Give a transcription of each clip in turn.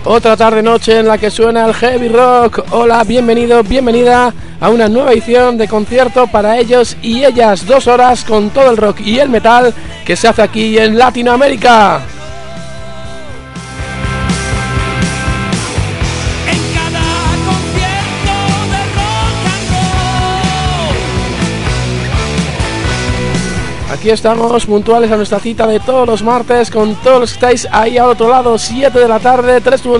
Otra tarde-noche en la que suena el heavy rock. Hola, bienvenido, bienvenida a una nueva edición de Concierto para ellos y ellas. 2 horas con todo el rock y el metal que se hace aquí en Latinoamérica. Aquí estamos puntuales a nuestra cita de todos los martes con todos los que estáis ahí al otro lado, 7 de la tarde,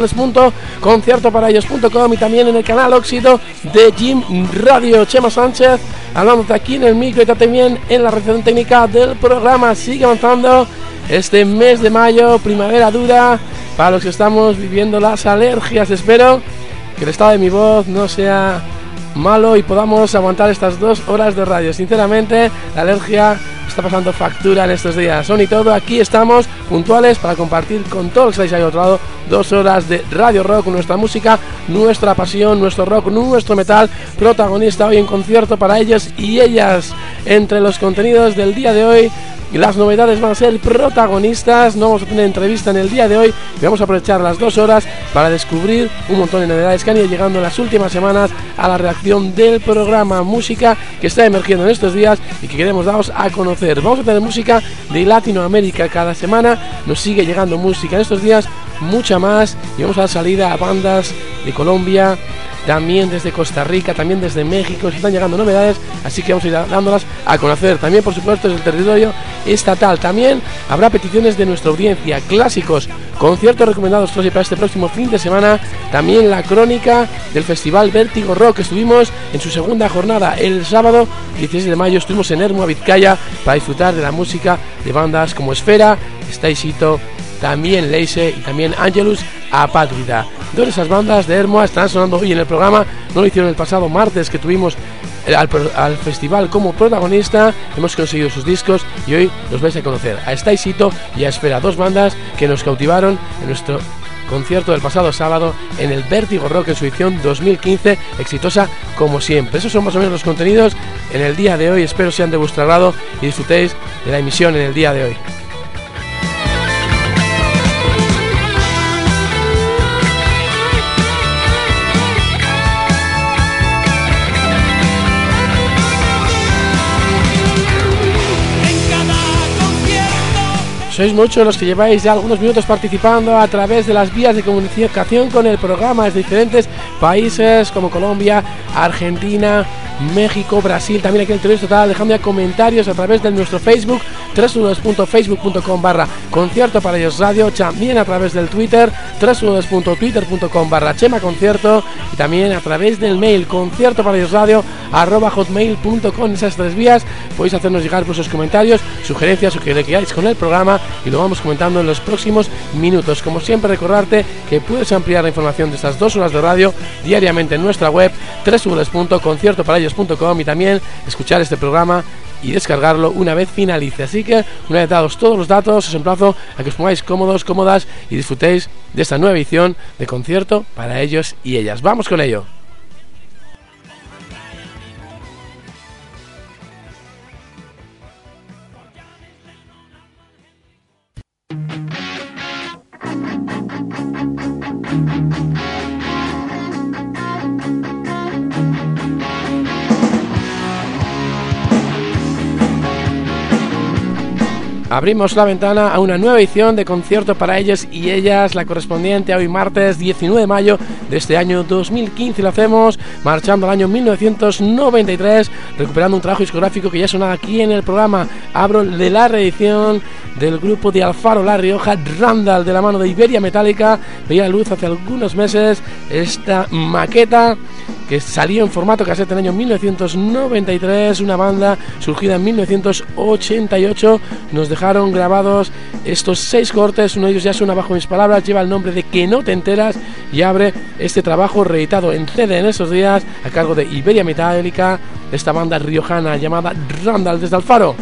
www.conciertoparaellos.com y también en el canal Óxido de Jim Radio. Chema Sánchez hablándote aquí en el micro y también en la realización técnica del programa. Sigue avanzando este mes de mayo, primavera dura para los que estamos viviendo las alergias. Espero que el estado de mi voz no sea malo y podamos aguantar estas 2 horas de radio. Sinceramente, la alergia está pasando factura en estos días. Son y todo, aquí estamos puntuales para compartir con todos los que estáis ahí al otro lado 2 horas de radio rock, nuestra música, nuestra pasión, nuestro rock, nuestro metal, protagonista hoy en Concierto para ellos y ellas. Entre los contenidos del día de hoy, las novedades van a ser protagonistas. No vamos a tener entrevista en el día de hoy y vamos a aprovechar las 2 horas para descubrir un montón de novedades que han ido llegando en las últimas semanas a la redacción del programa. Música que está emergiendo en estos días y que queremos daros a conocer. Vamos a tener música de Latinoamérica cada semana. Nos sigue llegando música en estos días, mucha más, y vamos a dar salida a bandas de Colombia, también desde Costa Rica, también desde México. Se están llegando novedades, así que vamos a ir dándolas a conocer. También, por supuesto, es el territorio estatal. También habrá peticiones de nuestra audiencia, clásicos, conciertos recomendados para este próximo fin de semana. También la crónica del Festival Vértigo Rock. Estuvimos en su segunda jornada el sábado 16 de mayo. Estuvimos en Ermua, Vizcaya, para disfrutar de la música de bandas como Esfera, Stacyto, también Leise y también Angelus Apátrida. 2 de esas bandas de Ermua están sonando hoy en el programa. No lo hicieron el pasado martes, que tuvimos al festival como protagonista. Hemos conseguido sus discos y hoy los vais a conocer a Stacyto y a Esfera, 2 bandas que nos cautivaron en nuestro concierto del pasado sábado en el Vértigo Rock en su edición 2015, exitosa como siempre. Esos son más o menos los contenidos en el día de hoy. Espero sean de vuestro agrado y disfrutéis de la emisión en el día de hoy. Sois muchos los que lleváis ya algunos minutos participando a través de las vías de comunicación con el programa desde diferentes países como Colombia, Argentina, México, Brasil, también aquí en el territorio total, dejando ya comentarios a través de nuestro Facebook, www.facebook.com/concierto para ellos radio, también a través del Twitter, www.twitter.com/chemaconcierto y también a través del mail concierto para ellos radio @hotmail.com. Esas 3 vías podéis hacernos llegar vuestros comentarios, sugerencias o que le queráis con el programa y lo vamos comentando en los próximos minutos. Como siempre, recordarte que puedes ampliar la información de estas 2 horas de radio diariamente en nuestra web www.conciertoparaellos.com y también escuchar este programa y descargarlo una vez finalice. Así que, una vez dados todos los datos, os emplazo a que os pongáis cómodos, cómodas y disfrutéis de esta nueva edición de Concierto para ellos y ellas. ¡Vamos con ello! Abrimos la ventana a una nueva edición de Concierto para ellos y ellas, la correspondiente a hoy martes 19 de mayo de este año 2015. Lo hacemos marchando al año 1993, recuperando un trabajo discográfico que ya sonaba aquí en el programa. Abro de la reedición del grupo de Alfaro La Rioja, Randall, de la mano de Iberia Metálica. Veía la luz hace algunos meses esta maqueta que salió en formato cassette en el año 1993, una banda surgida en 1988. Nos dejaron grabados estos 6 cortes, uno de ellos ya suena bajo mis palabras, lleva el nombre de Que no te enteras y abre este trabajo reeditado en CD en esos días a cargo de Iberia Metálica, esta banda riojana llamada Randall desde Alfaro.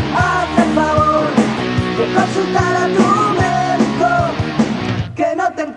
Consultar a tu médico, que no te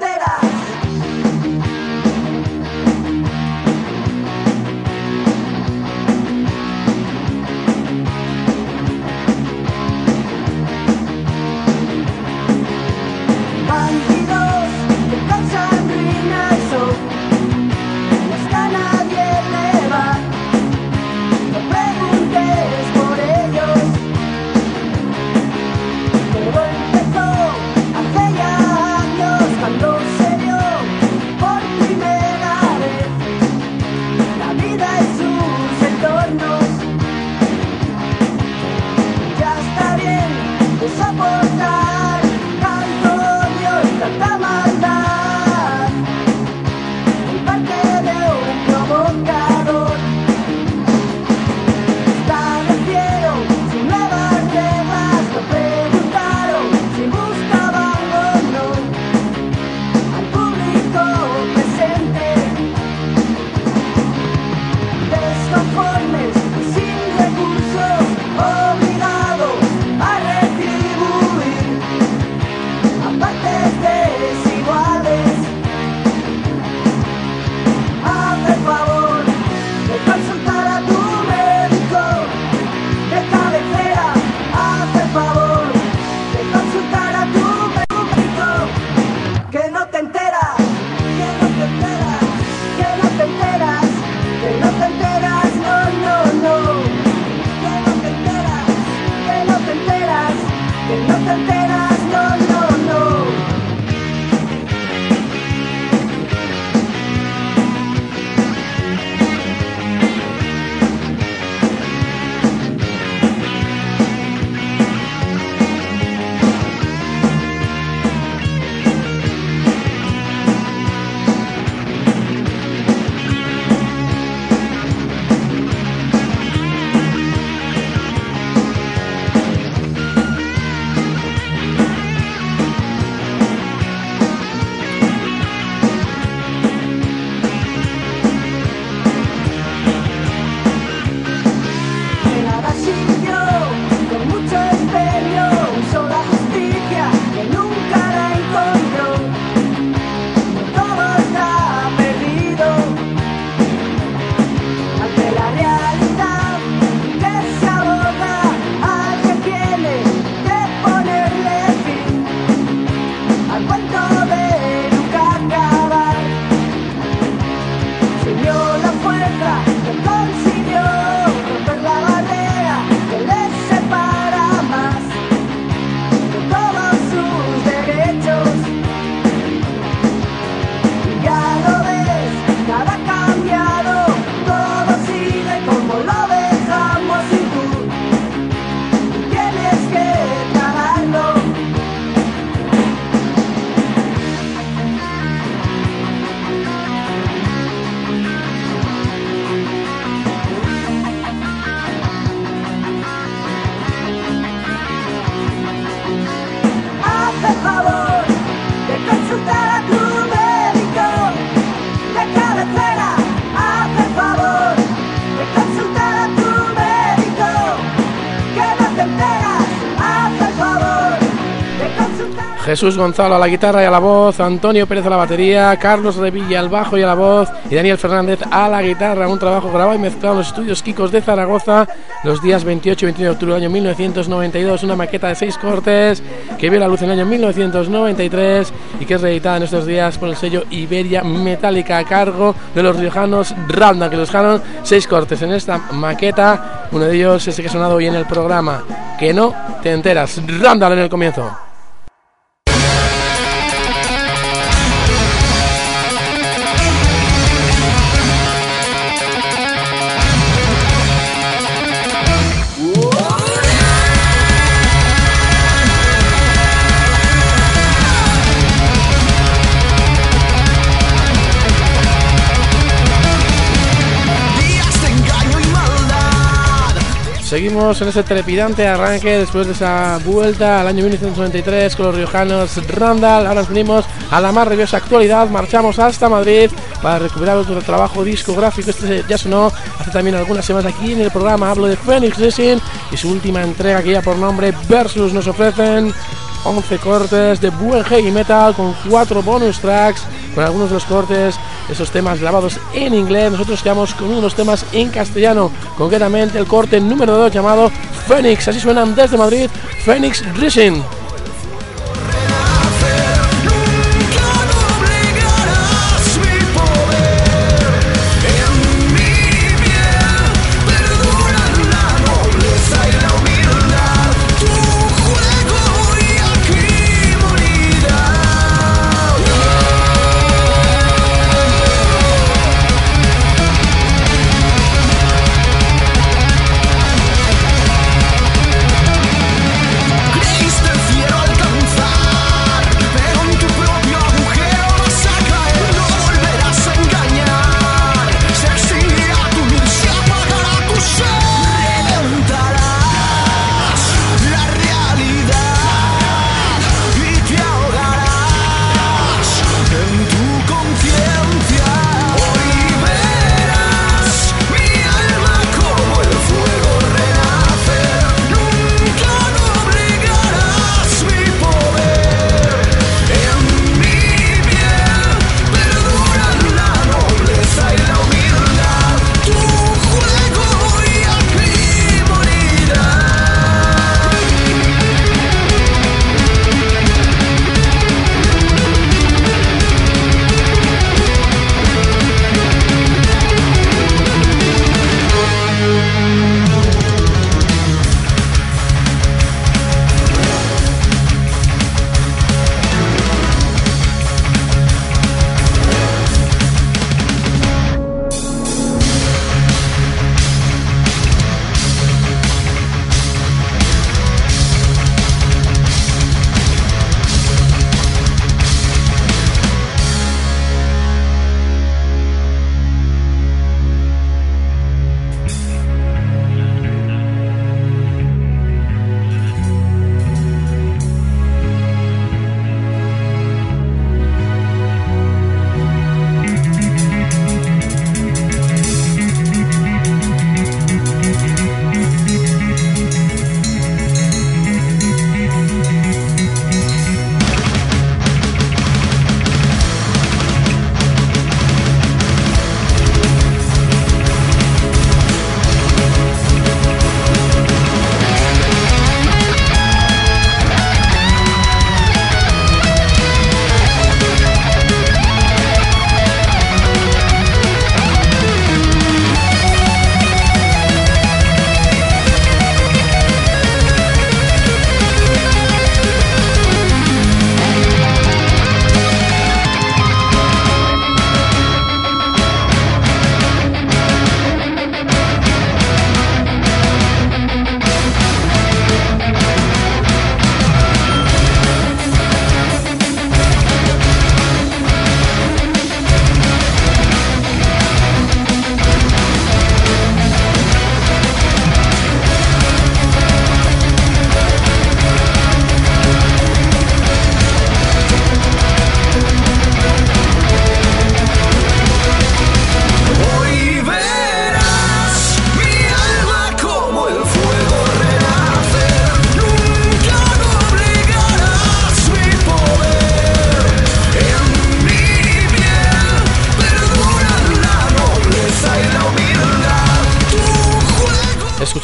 Jesús Gonzalo a la guitarra y a la voz, Antonio Pérez a la batería, Carlos Revilla al bajo y a la voz y Daniel Fernández a la guitarra. Un trabajo grabado y mezclado en los estudios Kikos de Zaragoza los días 28 y 29 de octubre del año 1992. Una maqueta de 6 cortes que vio la luz en el año 1993 y que es reeditada en estos días por el sello Iberia Metálica a cargo de los riojanos Randall, que los dejaron 6 cortes en esta maqueta. Uno de ellos es el que ha sonado hoy en el programa, Que no te enteras. Randall en el comienzo. Seguimos en ese trepidante arranque después de esa vuelta al año 1993 con los riojanos Randall. Ahora nos venimos a la más rabiosa actualidad, marchamos hasta Madrid para recuperar otro trabajo discográfico. Este ya sonó hace también algunas semanas aquí en el programa. Hablo de Phoenix Racing y su última entrega, que ya por nombre Versus. Nos ofrecen 11 cortes de buen heavy metal con 4 bonus tracks, con algunos de los cortes, esos temas grabados en inglés. Nosotros quedamos con unos temas en castellano, concretamente el corte número 2 llamado Phoenix. Así suenan desde Madrid, Phoenix Racing. Creíste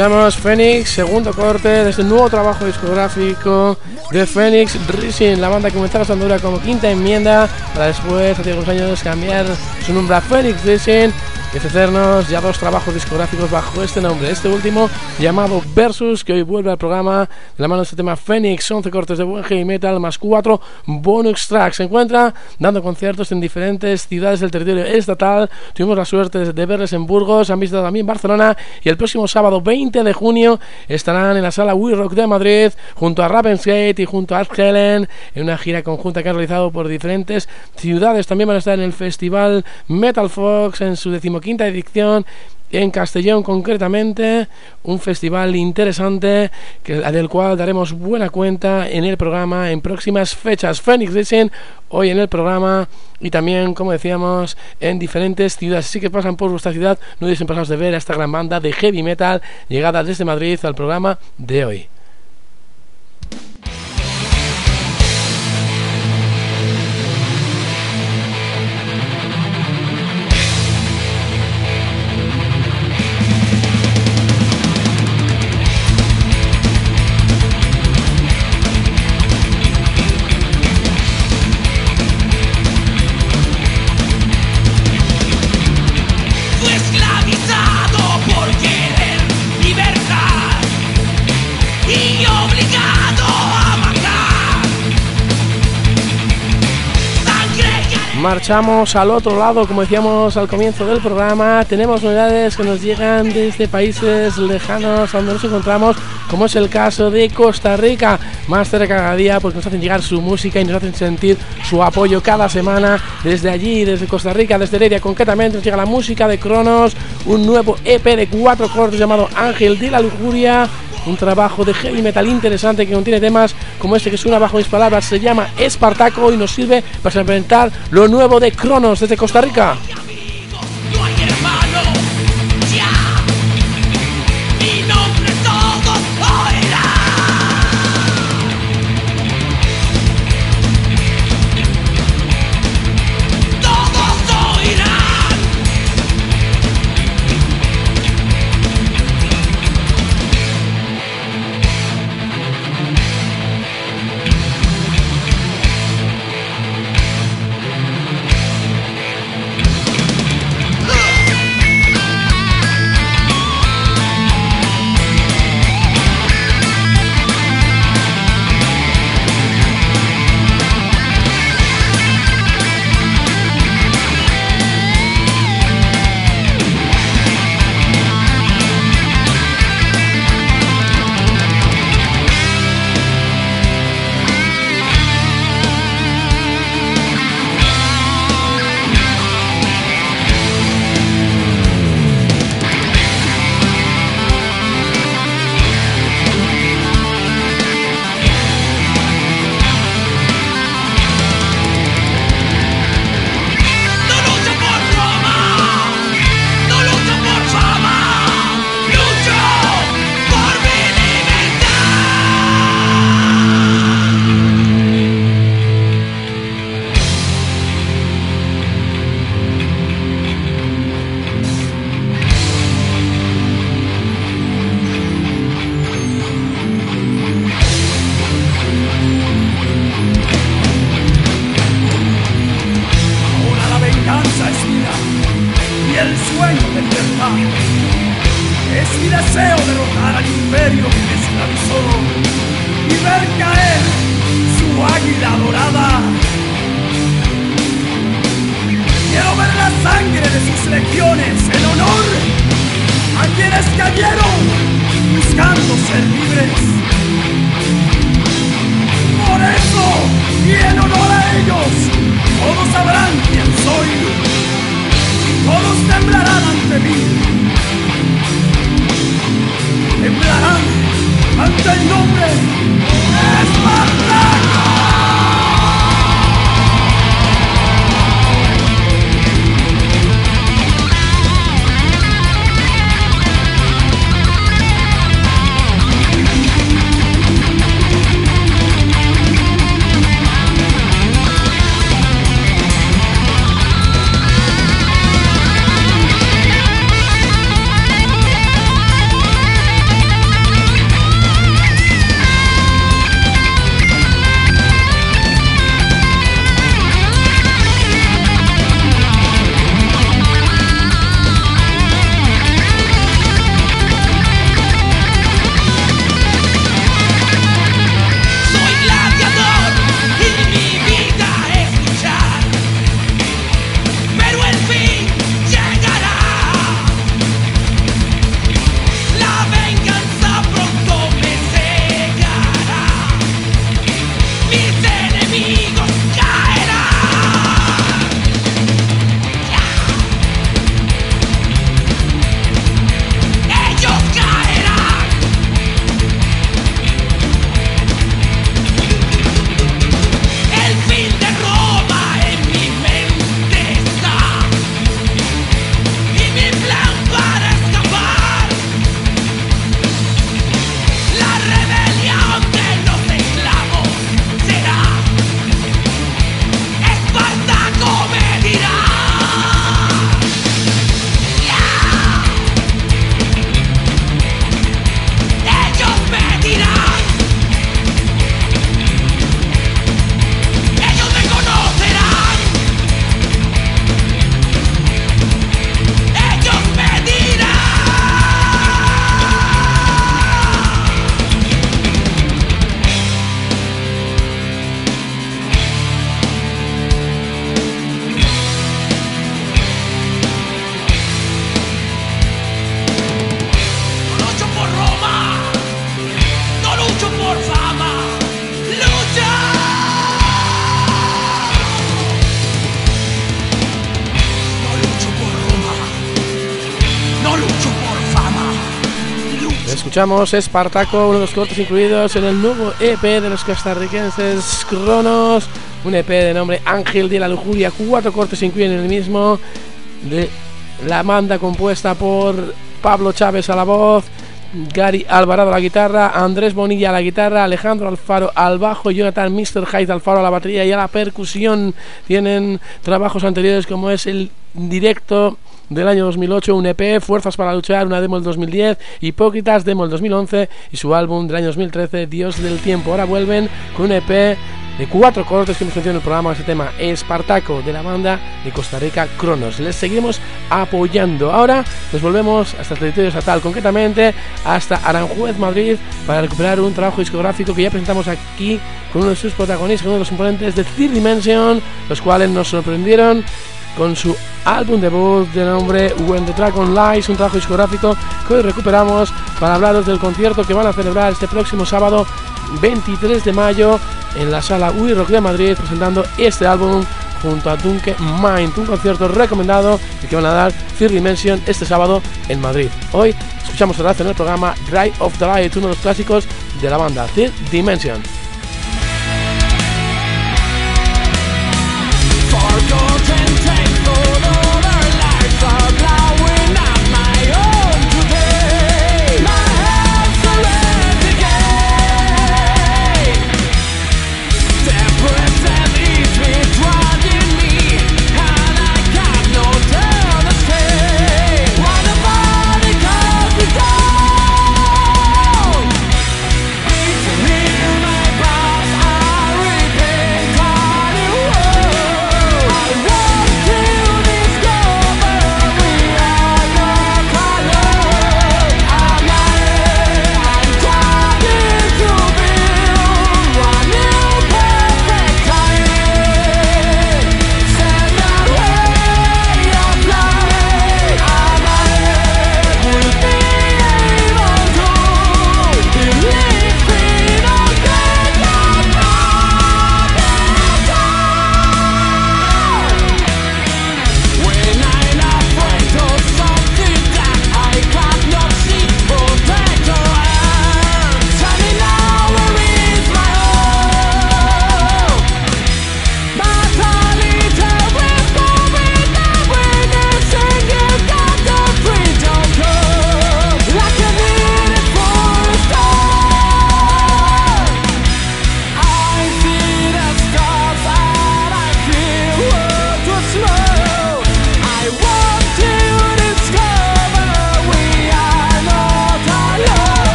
Escuchamos Phoenix, segundo corte de este nuevo trabajo discográfico de Phoenix Rising, la banda que comenzó su andadura como Quinta Enmienda para después, hace unos años, cambiar su nombre a Phoenix Rising y ofrecernos ya 2 trabajos discográficos bajo este nombre. Este último llamado Versus, que hoy vuelve al programa de la mano de este tema Phoenix, 11 cortes de buen heavy metal más 4 bonus tracks. Se encuentra dando conciertos en diferentes ciudades del territorio estatal. Tuvimos la suerte de verles en Burgos, han visitado también Barcelona y el próximo sábado 20 de junio estarán en la sala We Rock de Madrid junto a Ravensgate y junto a Art Helen en una gira conjunta que han realizado por diferentes ciudades. También van a estar en el festival Metal Fox en su 15ª edición en Castellón, concretamente un festival interesante del cual daremos buena cuenta en el programa en próximas fechas. Phoenix Rising hoy en el programa y también, como decíamos, en diferentes ciudades. Así que pasan por vuestra ciudad, no dejen pasaros de ver a esta gran banda de heavy metal llegada desde Madrid al programa de hoy. Marchamos al otro lado, como decíamos al comienzo del programa. Tenemos novedades que nos llegan desde países lejanos donde nos encontramos, como es el caso de Costa Rica, más cerca cada día, porque nos hacen llegar su música y nos hacen sentir su apoyo cada semana. Desde allí, desde Costa Rica, desde Heredia concretamente, nos llega la música de Cronos, un nuevo EP de 4 cortes llamado Ángel de la Lujuria, un trabajo de heavy metal interesante que contiene temas como este que suena bajo mis palabras, se llama Espartaco y nos sirve para presentar lo nuevo de Cronos desde Costa Rica. Escuchamos Espartaco, uno de los cortes incluidos en el nuevo EP de los costarricenses Cronos, un EP de nombre Ángel de la Lujuria. 4 cortes se incluyen en el mismo, de la banda compuesta por Pablo Chávez a la voz, Gary Alvarado a la guitarra, Andrés Bonilla a la guitarra, Alejandro Alfaro al bajo, Jonathan Mr. Hyde Alfaro a la batería y a la percusión. Tienen trabajos anteriores como es el directo del año 2008, un EP, Fuerzas para Luchar, una demo del 2010, Hipócritas, demo del 2011, y su álbum del año 2013, Dios del Tiempo. Ahora vuelven con un EP de 4 cortes que hemos mencionado en el programa. Este tema Espartaco, de la banda de Costa Rica Cronos. Les seguimos apoyando. Ahora nos volvemos hasta el territorio estatal, concretamente hasta Aranjuez, Madrid, para recuperar un trabajo discográfico que ya presentamos aquí con uno de sus protagonistas, uno de los componentes de Third Dimension, los cuales nos sorprendieron con su álbum debut de nombre When the Dragon Lies, un trabajo discográfico que hoy recuperamos para hablaros del concierto que van a celebrar este próximo sábado 23 de mayo en la sala UI Rock de Madrid, presentando este álbum junto a Dunque Mind, un concierto recomendado y que van a dar Third Dimension este sábado en Madrid. Hoy escuchamos otra vez en el programa Drive of the Light, uno de los clásicos de la banda Third Dimension. My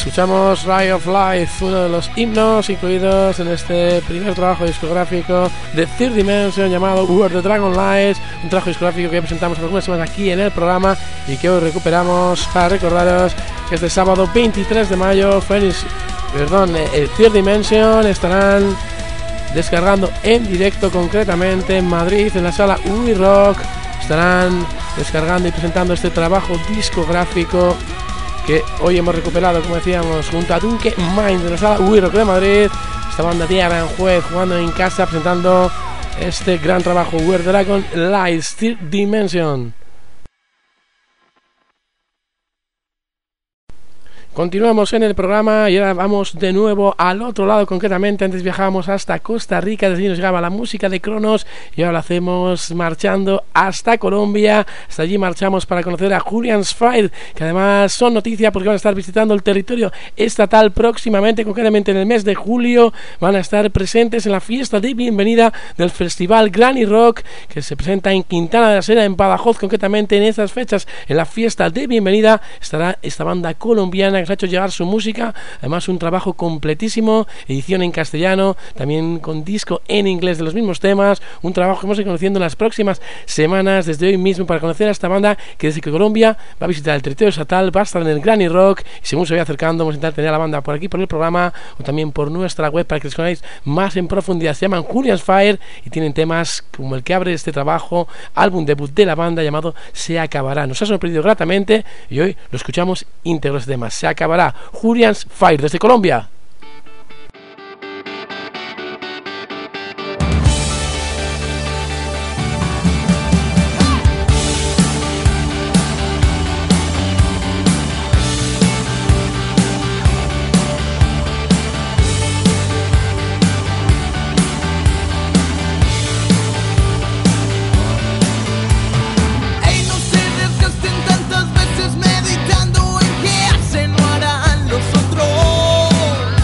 Escuchamos Ray of Life, uno de los himnos incluidos en este primer trabajo discográfico de Third Dimension llamado Where the Dragon Lies, un trabajo discográfico que ya presentamos algunas semanas aquí en el programa y que hoy recuperamos para recordaros que este sábado 23 de mayo Third Dimension estarán descargando en directo, concretamente en Madrid, en la sala We Rock. Estarán descargando y presentando este trabajo discográfico que hoy hemos recuperado, como decíamos, junto a Dunque Mind de la sala We Rock de Madrid. Esta banda de Aranjuez jugando en casa, presentando este gran trabajo Where the Dragon Lies, Third Dimension. Continuamos en el programa y ahora vamos de nuevo al otro lado, concretamente antes viajábamos hasta Costa Rica, desde allí nos llegaba la música de Cronos y ahora lo hacemos marchando hasta Colombia. Hasta allí marchamos para conocer a Julian's Fire, que además son noticia porque van a estar visitando el territorio estatal próximamente, concretamente en el mes de julio. Van a estar presentes en la fiesta de bienvenida del festival Granny Rock, que se presenta en Quintana de la Sera, en Badajoz. Concretamente en esas fechas, en la fiesta de bienvenida, estará esta banda colombiana que ha hecho llegar su música, además un trabajo completísimo, edición en castellano, también con disco en inglés de los mismos temas, un trabajo que vamos a ir conociendo en las próximas semanas, desde hoy mismo, para conocer a esta banda que desde que Colombia va a visitar el territorio estatal, va a estar en el Granny Rock, y según se vaya acercando vamos a intentar tener a la banda por aquí, por el programa, o también por nuestra web para que les conozcáis más en profundidad. Se llaman Julian's Fire y tienen temas como el que abre este trabajo, álbum debut de la banda llamado Se Acabará. Nos ha sorprendido gratamente y hoy lo escuchamos íntegro este tema. Se acabará. Julian's Fire desde Colombia. Meditando en qué hacen o harán los otros.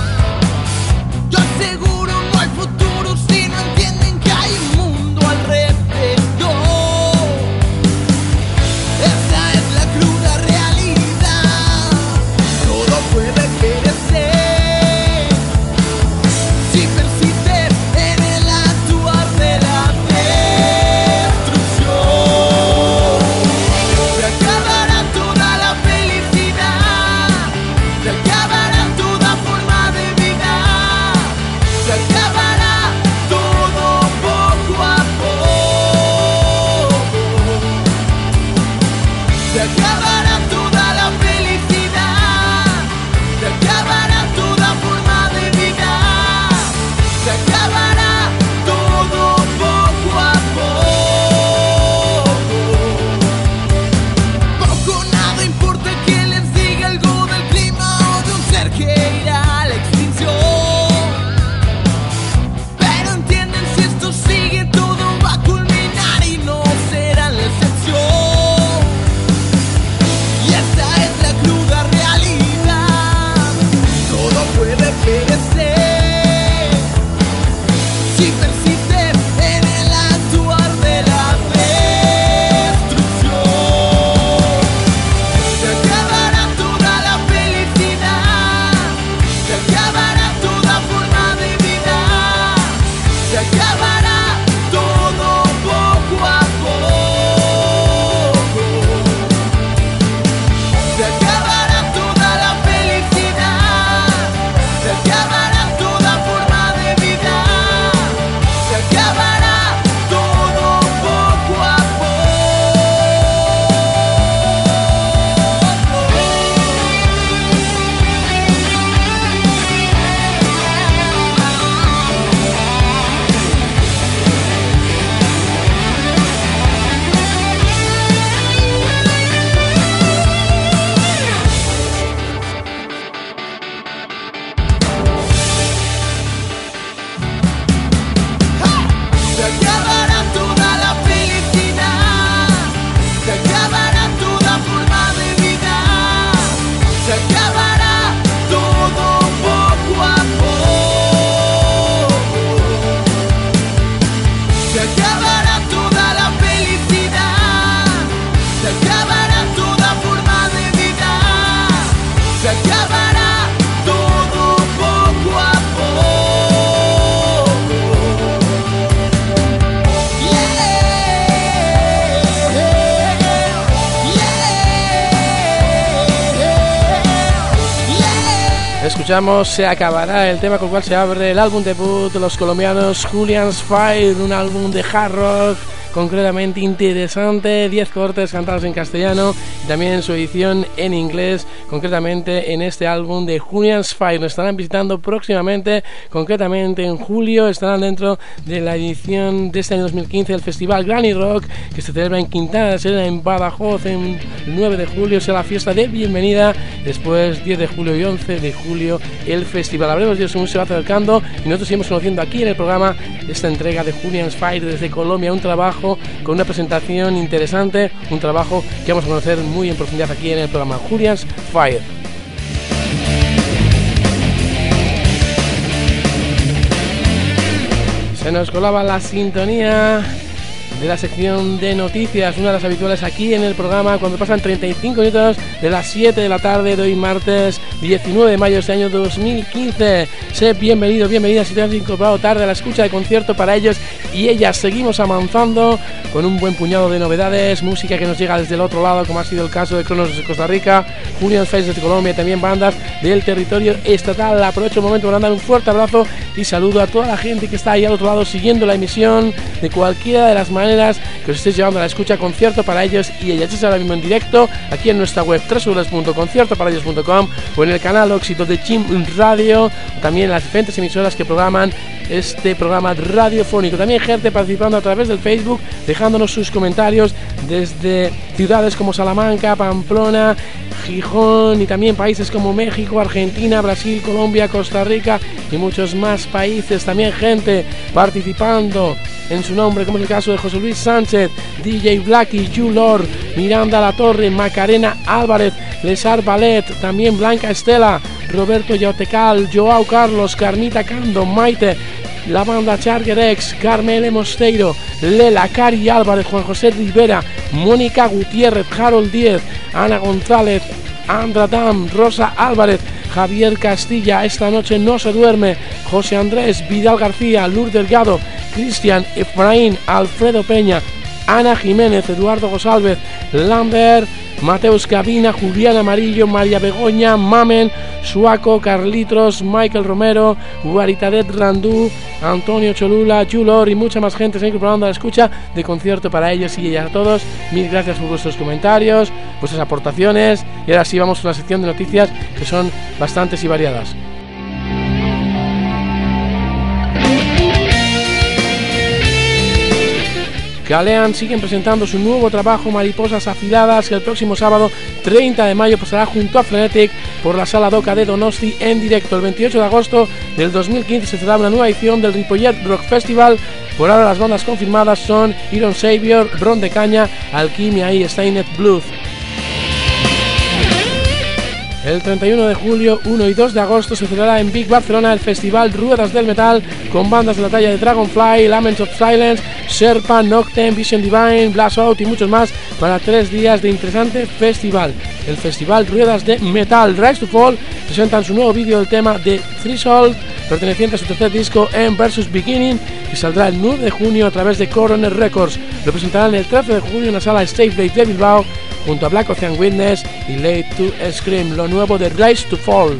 Escuchamos Se acabará, el tema con el cual se abre el álbum debut de los colombianos Julian's Fire, un álbum de hard rock concretamente interesante, 10 cortes cantados en castellano y también su edición en inglés, concretamente en este álbum de Julian's Fire. Nos estarán visitando próximamente, concretamente en julio, estarán dentro de la edición de este año 2015 del Festival Granny Rock, que se celebra en Quintana de la Serena, en Badajoz, en el 9 de julio, será la fiesta de bienvenida, después 10 de julio y 11 de julio el festival. Habremos de según se va acercando y nosotros seguimos conociendo aquí en el programa esta entrega de Julian's Fire desde Colombia, un trabajo con una presentación interesante, un trabajo que vamos a conocer muy en profundidad aquí en el programa Julian's Fire. Se nos colaba la sintonía de la sección de noticias, una de las habituales aquí en el programa, cuando pasan 35 minutos de las 7 de la tarde de hoy martes 19 de mayo de este año 2015. Sé bienvenido, bienvenida si te has incorporado tarde a la escucha de Concierto para Ellos y Ellas. Seguimos avanzando con un buen puñado de novedades, música que nos llega desde el otro lado, como ha sido el caso de Cronos de Costa Rica, Julian's Fire desde Colombia y también bandas del territorio estatal. Aprovecho el momento para dar un fuerte abrazo y saludo a toda la gente que está ahí al otro lado siguiendo la emisión de cualquiera de las maneras que os estéis llevando a la escucha. Concierto para Ellos y Ellas. Es ahora mismo en directo aquí en nuestra web www.conciertoparaellos.com o en el canal Óxito de Jim Radio, también en las diferentes emisoras que programan este programa radiofónico. También gente participando a través del Facebook, dejándonos sus comentarios desde ciudades como Salamanca, Pamplona, Gijón y también países como México, Argentina, Brasil, Colombia, Costa Rica y muchos más países. También gente participando en su nombre, como es el caso de José Luis Sánchez, DJ Blacky, Julor, Miranda La Torre, Macarena Álvarez, Lesar Ballet, también Blanca Estela, Roberto Yaotecal, Joao Carlos, Carmita Cando, Maite, la banda Chargerex, Carmele Mosteiro, Lela, Cari Álvarez, Juan José Rivera, Mónica Gutiérrez, Harold Díez, Ana González, Andra Dam, Rosa Álvarez, Javier Castilla, Esta noche no se duerme, José Andrés, Vidal García, Lourdes Delgado, Cristian, Efraín, Alfredo Peña, Ana Jiménez, Eduardo González, Lambert, Mateus Cabina, Julián Amarillo, María Begoña, Mamen, Suaco, Carlitos, Michael Romero, Guaritadet Randú, Antonio Cholula, Julor y mucha más gente se ha incorporado a la escucha de Concierto para Ellos y Ellas. A todos, mil gracias por vuestros comentarios, vuestras aportaciones y ahora sí vamos a la sección de noticias que son bastantes y variadas. Galean siguen presentando su nuevo trabajo Mariposas Afiladas, que el próximo sábado 30 de mayo pasará junto a Frenetic por la Sala Doca de Donosti en directo. El 28 de agosto del 2015 se celebra una nueva edición del Ripollet Rock Festival. Por ahora las bandas confirmadas son Iron Savior, Ron de Caña, Alquimia y Stainet Blues. El 31 de julio, 1 y 2 de agosto se celebrará en Big Barcelona el festival Ruedas del Metal con bandas de la talla de Dragonfly, Laments of Silence, Sherpa, Noctem, Vision Divine, Blast Out y muchos más para 3 días de interesante festival. El festival Ruedas de Metal. Rise to Fall presentan su nuevo vídeo del tema de Threshold, perteneciente a su tercer disco En Versus Beginning, que saldrá el 9 de junio a través de Coroner Records. Lo presentarán el 13 de junio en la sala State Play de Bilbao junto a Black Ocean Witness y Late to Scream, lo nuevo de Rise to Fall.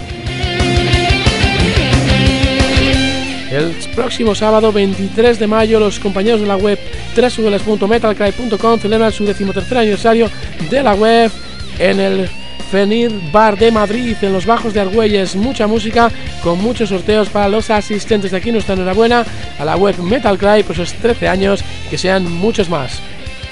El próximo sábado 23 de mayo los compañeros de la web www.metalcry.com celebran su 13º aniversario de la web en el Fenir Bar de Madrid, en los Bajos de Argüelles. Mucha música con muchos sorteos para los asistentes. De aquí nuestra enhorabuena a la web Metalcry por sus 13 años, que sean muchos más.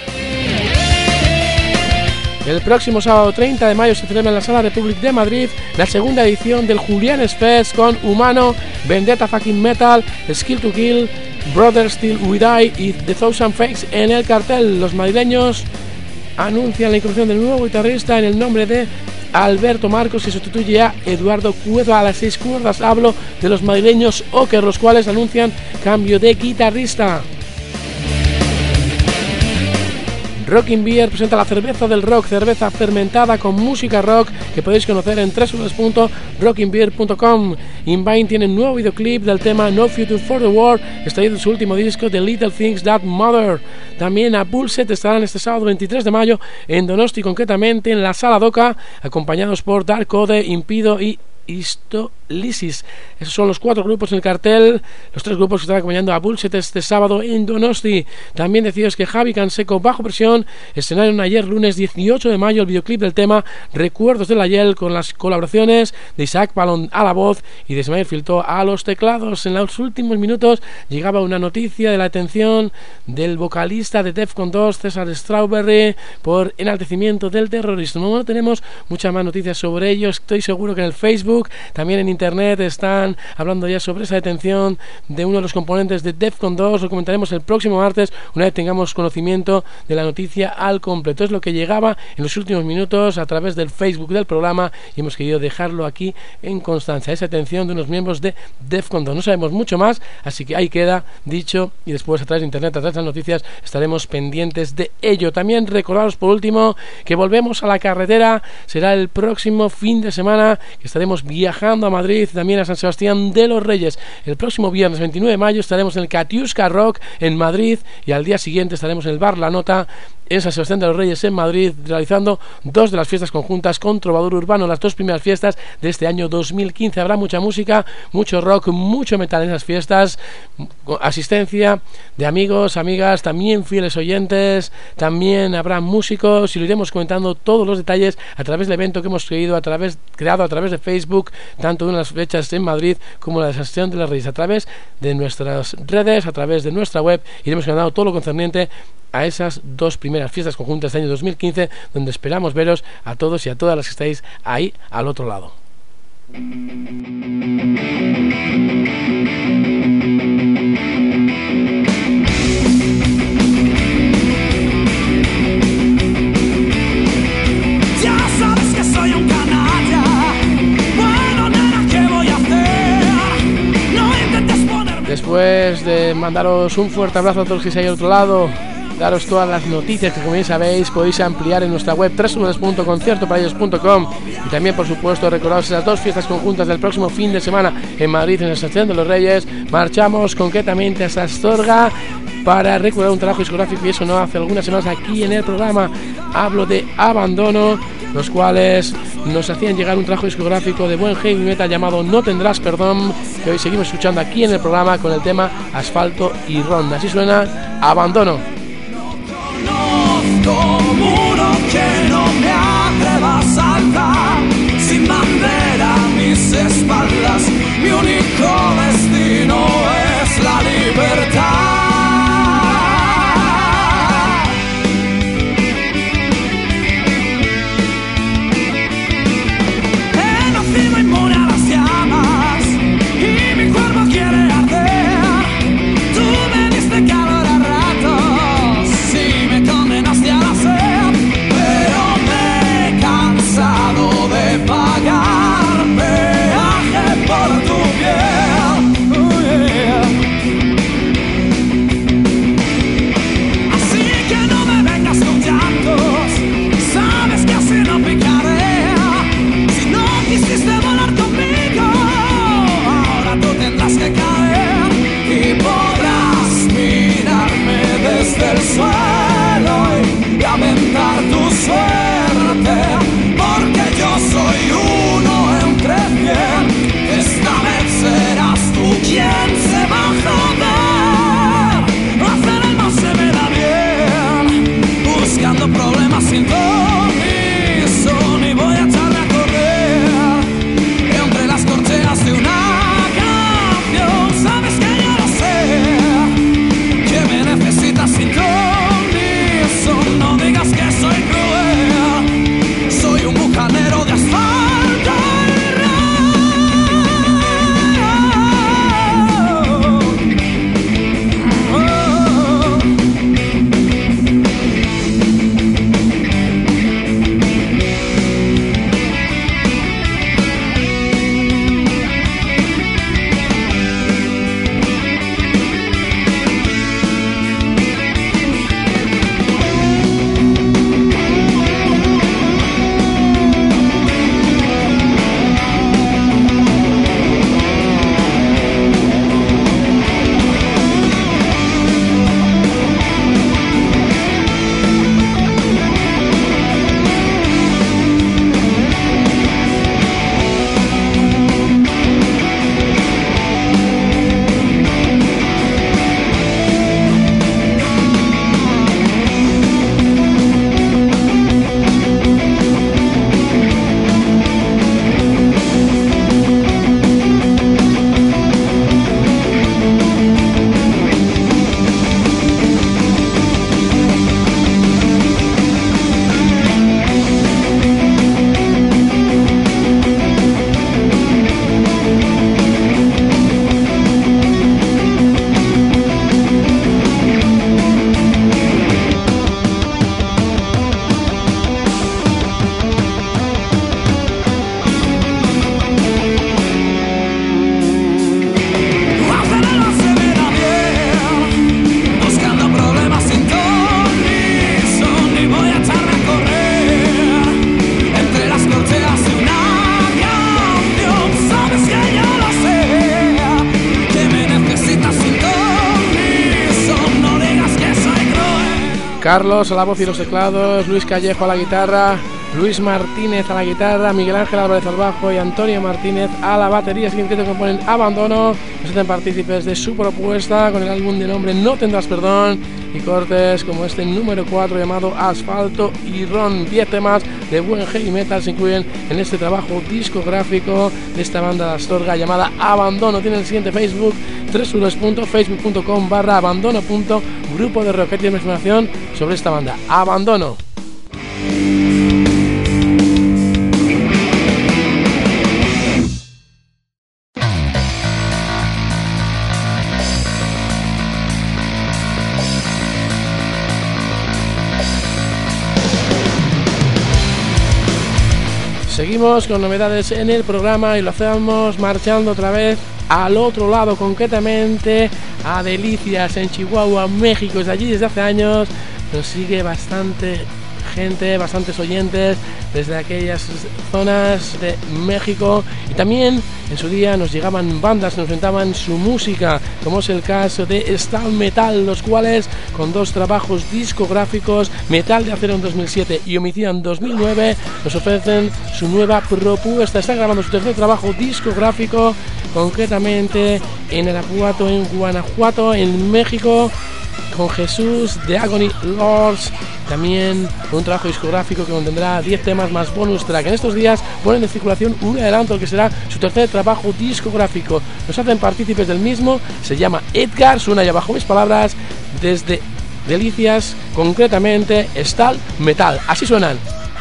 El próximo sábado 30 de mayo se celebra en la Sala Republic de Madrid la segunda edición del Julian's Fest con Humano, Vendetta Fucking Metal, Skill to Kill, Brothers Still We Die y The Thousand Fakes en el cartel. Los madrileños anuncian la inclusión del nuevo guitarrista en el nombre de Alberto Marcos, que sustituye a Eduardo Cueva a las 6 cuerdas. Hablo de los madrileños Oker, los cuales anuncian cambio de guitarrista. Rockin' Beer presenta la cerveza del rock, cerveza fermentada con música rock que podéis conocer en www.rockinbeer.com. Invine tiene un nuevo videoclip del tema No Future for the World, extraído de su último disco The Little Things That Matter. También a Bullset estarán este sábado 23 de mayo en Donosti, concretamente en la Sala Doca, acompañados por Dark Code, Impido y Histolisis. Esos son los 4 grupos en el cartel, los 3 grupos que están acompañando a Bullshit este sábado en Donosti. También deciros que Javi Canseco, Bajo Presión, estrenaron ayer lunes 18 de mayo el videoclip del tema Recuerdos del Ayer, con las colaboraciones de Isaac Palón a la voz y de Ismael Filtó a los teclados. En los últimos minutos llegaba una noticia de la detención del vocalista de Defcon 2, César Strawberry, por enaltecimiento del terrorismo. No tenemos muchas más noticias sobre ello. Estoy seguro que en el Facebook, también en internet, están hablando ya sobre esa detención de uno de los componentes de Defcon 2. Lo comentaremos el próximo martes, una vez tengamos conocimiento de la noticia al completo. Es lo que llegaba en los últimos minutos a través del Facebook del programa y hemos querido dejarlo aquí en constancia, esa detención de unos miembros de Defcon 2. No sabemos mucho más, así que ahí queda dicho, y después a través de internet, a través de las noticias, estaremos pendientes de ello. También recordaros por último que volvemos a la carretera, será el próximo fin de semana que estaremos viajando a Madrid, también a San Sebastián de los Reyes. El próximo viernes 29 de mayo estaremos en el Katiuska Rock en Madrid y al día siguiente estaremos en el Bar La Nota en San Sebastián de los Reyes en Madrid, realizando 2 de las fiestas conjuntas con Trovador Urbano, las 2 primeras fiestas de este año 2015. Habrá mucha música, mucho rock, mucho metal en esas fiestas, asistencia de amigos, amigas, también fieles oyentes, también habrá músicos y lo iremos comentando todos los detalles a través del evento que hemos creado a través de Facebook, tanto de unas fechas en Madrid como la de San Sebastián de los Reyes. A través de nuestras redes, a través de nuestra web, iremos comentando todo lo concerniente a esas 2 primeras fiestas conjuntas del año 2015, donde esperamos veros a todos y a todas las que estáis ahí al otro lado. Ya sabes que soy un canalla. Bueno, nena, ¿qué voy a hacer? No intentes ponerme. Después de mandaros un fuerte abrazo a todos los que estáis ahí al otro lado, daros todas las noticias que, como bien sabéis, podéis ampliar en nuestra web www.conciertoparellos.com y también, por supuesto, recordaros esas 2 fiestas conjuntas del próximo fin de semana en Madrid, en San Sebastián de los Reyes. Marchamos concretamente hasta Astorga para recordar un trabajo discográfico y eso no hace algunas semanas aquí en el programa. Hablo de Abandono, los cuales nos hacían llegar un trabajo discográfico de buen heavy metal llamado No Tendrás Perdón, que hoy seguimos escuchando aquí en el programa con el tema Asfalto y Ronda. Así suena Abandono. Muro que no me atreva a saltar, sin bandera a mis espaldas, mi único destino es la libertad. He nacido inmune a las llamas y mi cuerpo quiere arder. Tú me diste calor a ratos y me condenaste a la sed, pero me he cansado de pagar peaje por tu piel. Carlos a la voz y los teclados, Luis Callejo a la guitarra, Luis Martínez a la guitarra, Miguel Ángel Álvarez al bajo y Antonio Martínez a la batería. Así que componen Abandono, nos hacen partícipes de su propuesta con el álbum de nombre No Tendrás Perdón y cortes como este número 4 llamado Asfalto y Ron. 10 temas de buen heavy metal se incluyen en este trabajo discográfico de esta banda de Astorga llamada Abandono. Tiene el siguiente Facebook, www.facebook.com/abandono.grupo de rock. Tiene información sobre esta banda, Abandono. Seguimos con novedades en el programa y lo hacemos marchando otra vez al otro lado, concretamente a Delicias, en Chihuahua, México. Desde allí, desde hace años, nos sigue bastante gente, bastantes oyentes desde aquellas zonas de México, y también en su día nos llegaban bandas que nos presentaban su música, como es el caso de Stal Metal, los cuales con 2 trabajos discográficos, Metal de Acero en 2007 y Homicida en 2009, nos ofrecen su nueva propuesta. Están grabando su tercer trabajo discográfico, concretamente en Irapuato, en Guanajuato, en México, con Jesús de Agony Lords. También un trabajo discográfico que contendrá 10 temas más bonus track. En estos días ponen en circulación un adelanto que será su tercer trabajo discográfico. Nos hacen partícipes del mismo, se llama Edgar, suena ya bajo mis palabras desde Delicias, concretamente Stal Metal. Así suenan.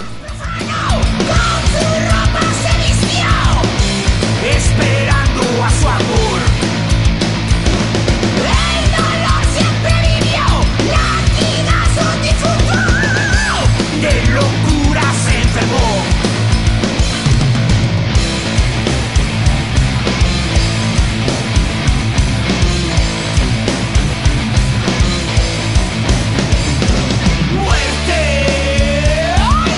Esperando a su amor. De locura se enfermó. Muerte.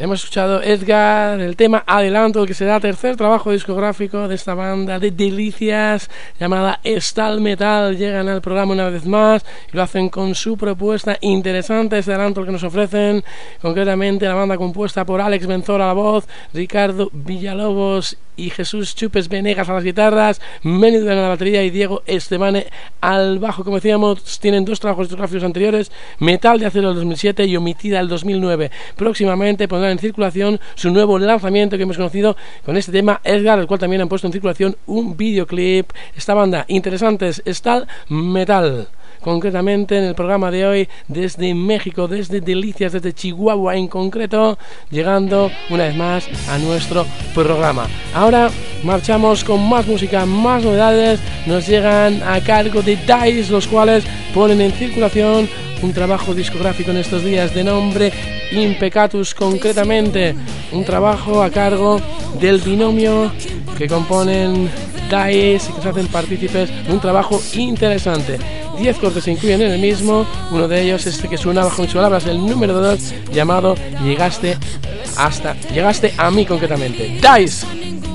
Hemos escuchado Edgar, el tema Adelanto, que será tercer trabajo discográfico de esta banda de delicias llamada Stal Metal. Llegan al programa una vez más y lo hacen con su propuesta interesante, este adelanto que nos ofrecen, concretamente la banda compuesta por Alex Benzora a la voz, Ricardo Villalobos y Jesús Chupes Venegas a las guitarras, Meni Durán a la batería y Diego Estebane al bajo. Como decíamos, tienen dos trabajos discográficos anteriores, Metal de Acero del 2007 y Omitida del 2009. Próximamente pondrán en circulación su nuevo lanzamiento que hemos conocido con este tema Edgar, el cual también han puesto en circulación un videoclip. Esta banda, interesantes, Stal Metal. Concretamente en el programa de hoy desde México, desde Delicias, desde Chihuahua en concreto, llegando una vez más a nuestro programa. Ahora marchamos con más música, más novedades, nos llegan a cargo de Dice, los cuales ponen en circulación un trabajo discográfico en estos días de nombre Impecatus, concretamente un trabajo a cargo del binomio que componen Dice y que se hacen partícipes de un trabajo interesante. 10 cortes se incluyen en el mismo, uno de ellos este que suena bajo mis palabras, el número 2, llamado Llegaste a mí, concretamente. Dice.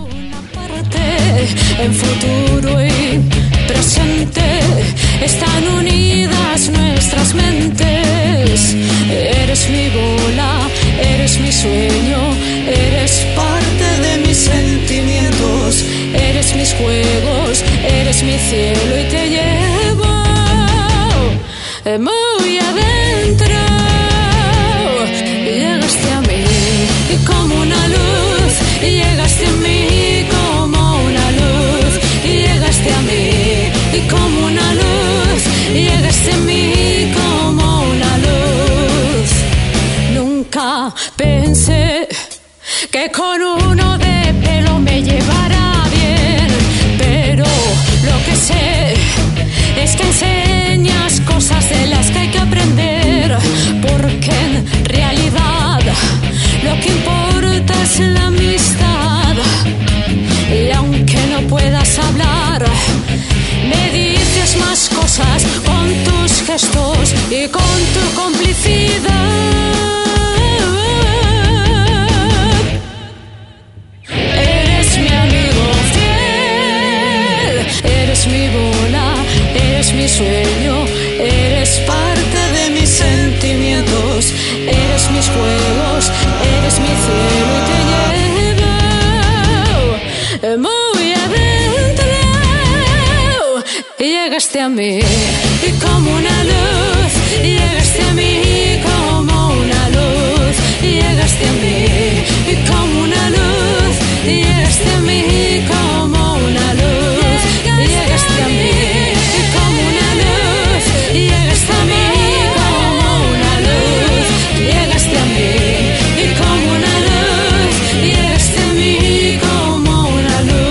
En futuro y presente están unidas nuestras mentes. Eres mi bola, eres mi sueño, eres parte de mis sentimientos, eres mis juegos, eres mi cielo y te llevo muy adentro. Llegaste a mí y como una luz, llegaste a mí como una luz, llegaste a mí y como una luz, llegaste a mí como una luz. Nunca pensé que con uno de pelo me llevara bien, pero lo que sé es que enseñas cosas de las que hay que aprender, porque en realidad lo que importa es la amistad. Y aunque no puedas hablar, me dices más cosas con tus gestos y con tu complicidad. Eres mi amigo fiel, eres mi bola, eres mi sueño, eres parte de mis sentimientos, eres mis juegos, eres mi cielo y te llevo muy adentro. Llegaste a mí y como una luz, llegaste a mí como una luz, llegaste a mí y como una luz, llegaste a mí como una luz, llegaste a mí y como una luz, llegaste a mí como una luz, llegaste a mí y como una luz, llegaste a mí como una luz.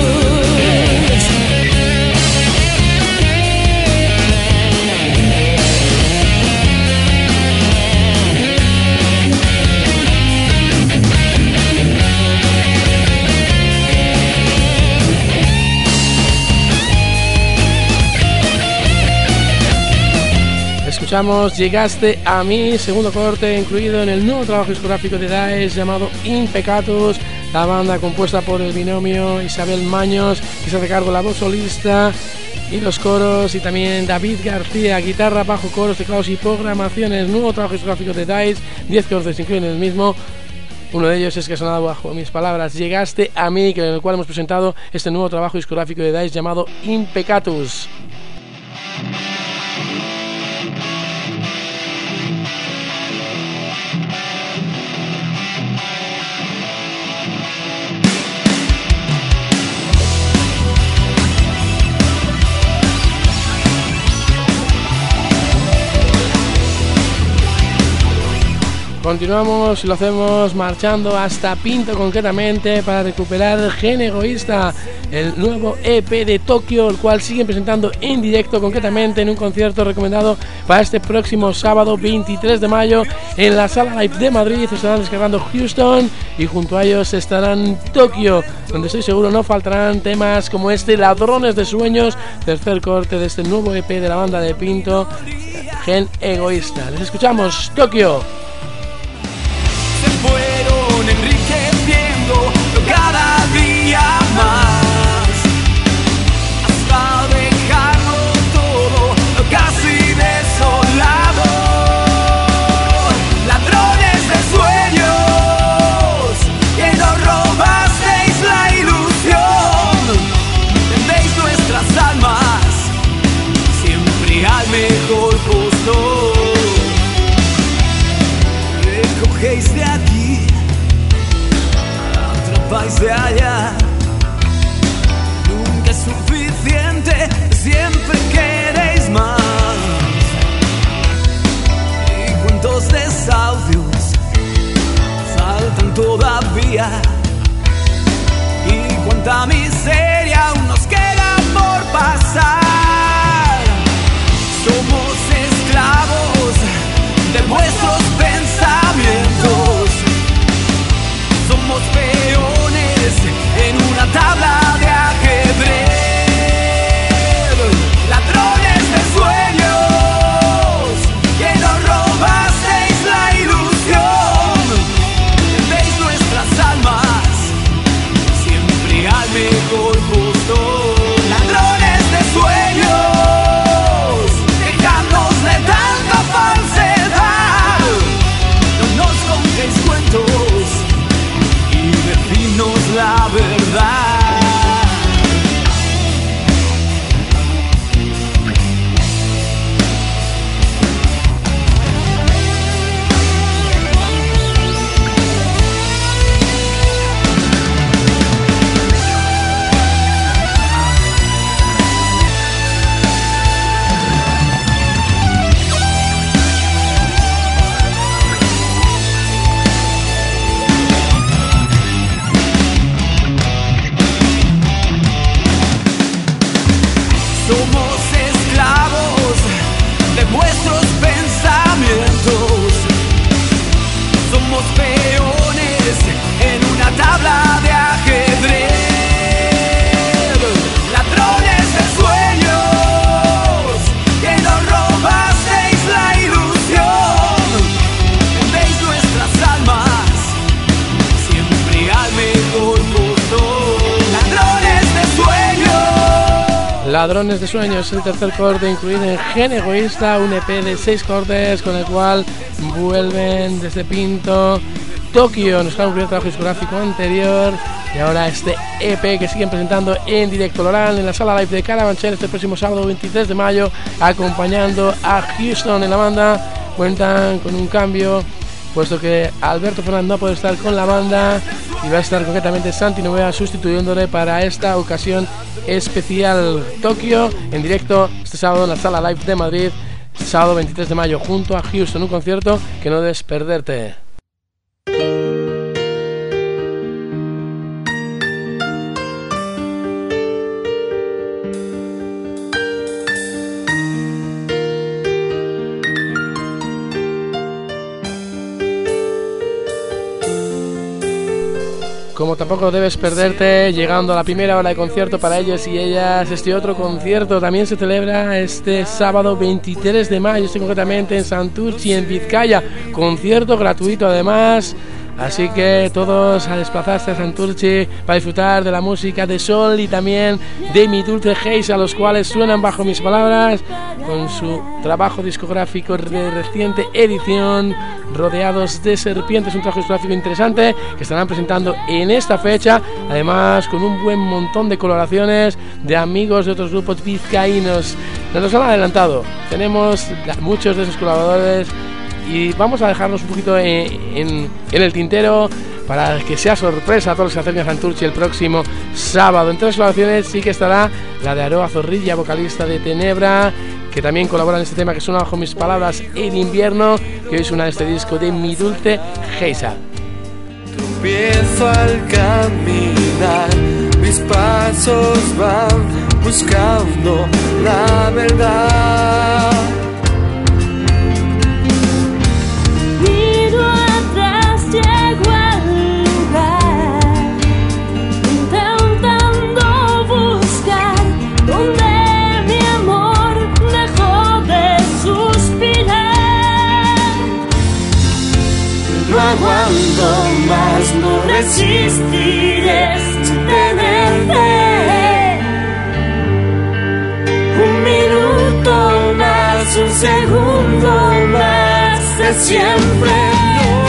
Escuchamos Llegaste a mí, segundo corte incluido en el nuevo trabajo discográfico de Dice llamado Impecatus, la banda compuesta por el binomio Isabel Maños, que se hace cargo de la voz solista y los coros, y también David García, guitarra, bajo, coros, teclados y programaciones. Nuevo trabajo discográfico de Dice, 10 cortes se incluyen en el mismo. Uno de ellos es que ha sonado bajo mis palabras, Llegaste a mí, en el cual hemos presentado este nuevo trabajo discográfico de Dice llamado Impecatus. Continuamos y lo hacemos marchando hasta Pinto, concretamente para recuperar Gen Egoísta, el nuevo EP de Tokio, el cual siguen presentando en directo, concretamente en un concierto recomendado para este próximo sábado 23 de mayo en la Sala Live de Madrid. Estarán descargando Houston y junto a ellos estarán Tokio, donde estoy seguro no faltarán temas como este, Ladrones de Sueños, tercer corte de este nuevo EP de la banda de Pinto, Gen Egoísta. Les escuchamos, Tokio. Se fueron en historia. Y cuánta miseria aún nos queda por pasar. Somos esclavos de vuestros pensamientos. Somos peones en una tabla de ajedrez. Ladrones de sueños, que nos robasteis la ilusión. Vendéis nuestras almas siempre al mejor postor. Ladrones de sueños, dejadnos de tanta falsedad. No nos contéis cuentos y decidnos la verdad. Somos esclavos de vuestros pensamientos. Somos peones en una tabla de ajedrez. Ladrones de sueños, que nos robasteis la ilusión. Vendéis nuestras almas siempre al mejor postor. Ladrones de sueños. Ladrones de Sueños es el tercer corte incluido en Gen Egoísta, un EP de 6 cortes con el cual vuelven desde Pinto, Tokio. Nos queda un primer trabajo discográfico anterior y ahora este EP que siguen presentando en directo Lorán en la sala live de Carabanchel este próximo sábado 23 de mayo, acompañando a Houston en la banda. Cuentan con un cambio, puesto que Alberto Fernández no puede estar con la banda y va a estar concretamente Santi Novea sustituyéndole para esta ocasión especial. Tokio en directo este sábado en la sala live de Madrid, sábado 23 de mayo junto a Houston, un concierto que no debes perderte. Como tampoco debes perderte, llegando a la primera hora de concierto para ellos y ellas, este otro concierto también se celebra este sábado 23 de mayo, concretamente en Santurtzi, en Vizcaya, concierto gratuito además. Así que todos a desplazarse a Santurtzi para disfrutar de la música de Sol y también de Mi Dulce Geisha, los cuales suenan bajo mis palabras con su trabajo discográfico de reciente edición, Rodeados de Serpientes, un trabajo discográfico interesante que estarán presentando en esta fecha, además con un buen montón de colaboraciones de amigos de otros grupos vizcaínos. Nos han adelantado, tenemos muchos de esos colaboradores y vamos a dejarnos un poquito en el tintero para que sea sorpresa a todos los que se acerquen a Santurtzi el próximo sábado. Entre las colaboraciones sí que estará la de Aroa Zorrilla, vocalista de Tenebra, que también colabora en este tema que suena bajo mis palabras, El Invierno, que hoy suena este disco de Mi Dulce Geisha. Empiezo al caminar, mis pasos van buscando la verdad. Miro atrás, llego al lugar, intentando buscar donde mi amor dejó de suspirar. No aguanto más, no resistiré sin tenerte. Un minuto más, un segundo más de siempre. No.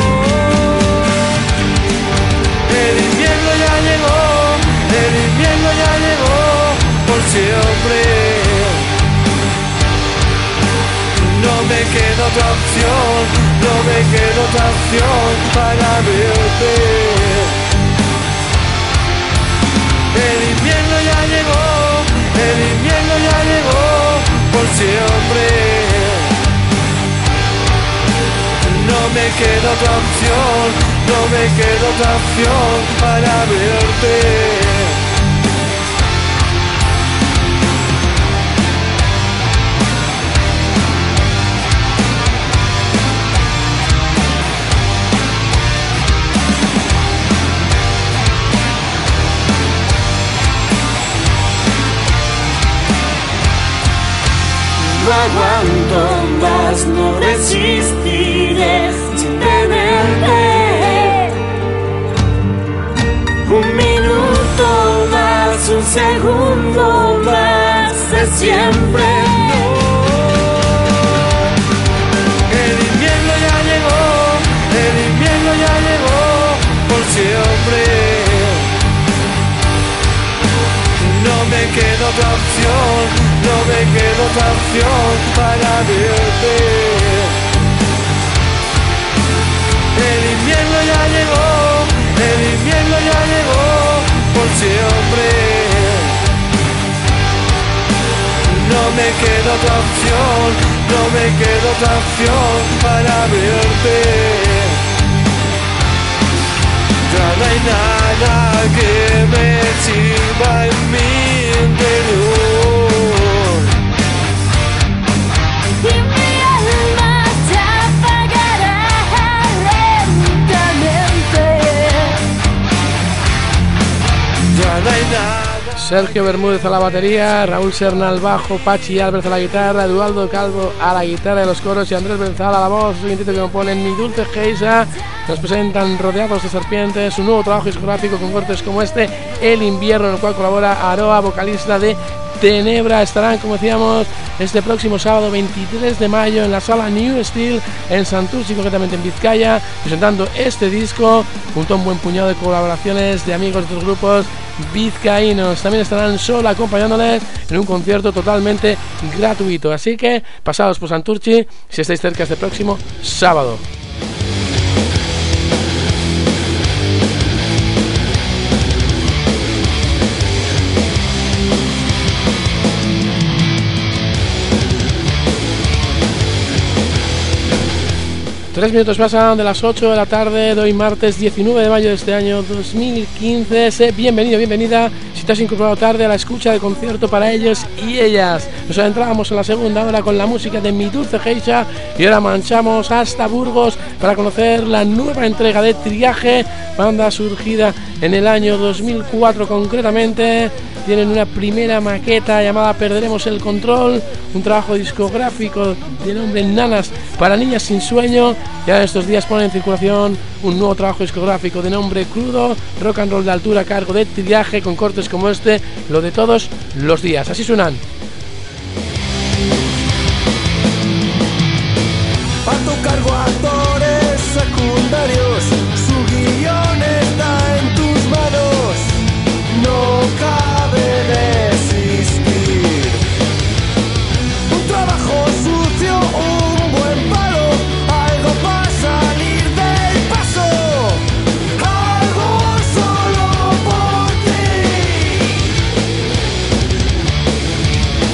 El invierno ya llegó, el invierno ya llegó por siempre. No me queda otra opción, no me queda otra opción para verte. El invierno ya llegó, el invierno ya llegó por siempre. No me queda otra opción, no me queda otra opción para verte. No aguanto más, no resistiré sin tenerte. Un minuto más, un segundo más de siempre. No. El invierno ya llegó, el invierno ya llegó por siempre. No me queda otra opción, no me queda otra opción para verte. El invierno ya llegó, el invierno ya llegó por siempre. No me queda otra opción, no me queda otra opción para verte. Ya no hay nada que me sirva en mi interior. Y mi alma se apagará lentamente. Ya no hay nada. Sergio Bermúdez a la batería, Raúl Serna al bajo, Pachi Álvarez a la guitarra, Eduardo Calvo a la guitarra de los coros y Andrés Benzal a la voz. Un quinteto que componen Mi Dulce Geisha. Nos presentan Rodeados de Serpientes, un nuevo trabajo discográfico con cortes como este, El Invierno, en el cual colabora Aroa, vocalista de Tenebra. Estarán, como decíamos, este próximo sábado 23 de mayo en la sala New Steel en Santurce, concretamente en Vizcaya, presentando este disco junto a un buen puñado de colaboraciones de amigos de otros grupos vizcaínos. También estarán solo acompañándoles en un concierto totalmente gratuito, así que pasados por Santurce si estáis cerca este próximo sábado. Tres minutos pasan de las 8 de la tarde de hoy martes 19 de mayo de este año 2015. Sé bienvenido, bienvenida si te has incorporado tarde a la escucha del concierto para ellos y ellas. Nos adentramos en la segunda hora con la música de Mi Dulce Geisha y ahora marchamos hasta Burgos para conocer la nueva entrega de Triaje, banda surgida en el año 2004 concretamente. Tienen una primera maqueta llamada Perderemos el Control, un trabajo discográfico de nombre Nanas para Niñas Sin Sueño. Ya en estos días pone en circulación un nuevo trabajo discográfico de nombre Crudo, rock and roll de altura a cargo de Triaje, con cortes como este, Lo de Todos los Días. Así suenan. A tu cargo actores secundarios, su guión está en tus manos, no cabe resistir. Un trabajo sucio, un buen palo, algo para salir del paso, algo solo por ti.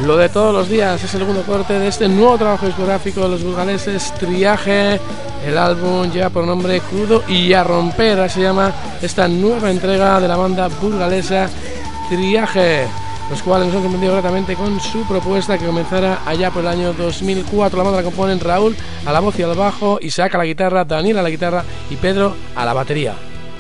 Lo de todos los días es el segundo corte de este nuevo trabajo discográfico de los burgaleses Triaje. El álbum lleva por nombre Crudo y a romper, así se llama esta nueva entrega de la banda burgalesa Triaje, los cuales nos han sorprendido gratamente con su propuesta que comenzara allá por el año 2004. La banda la componen Raúl a la voz y al bajo, Isaac a la guitarra, Daniel a la guitarra y Pedro a la batería.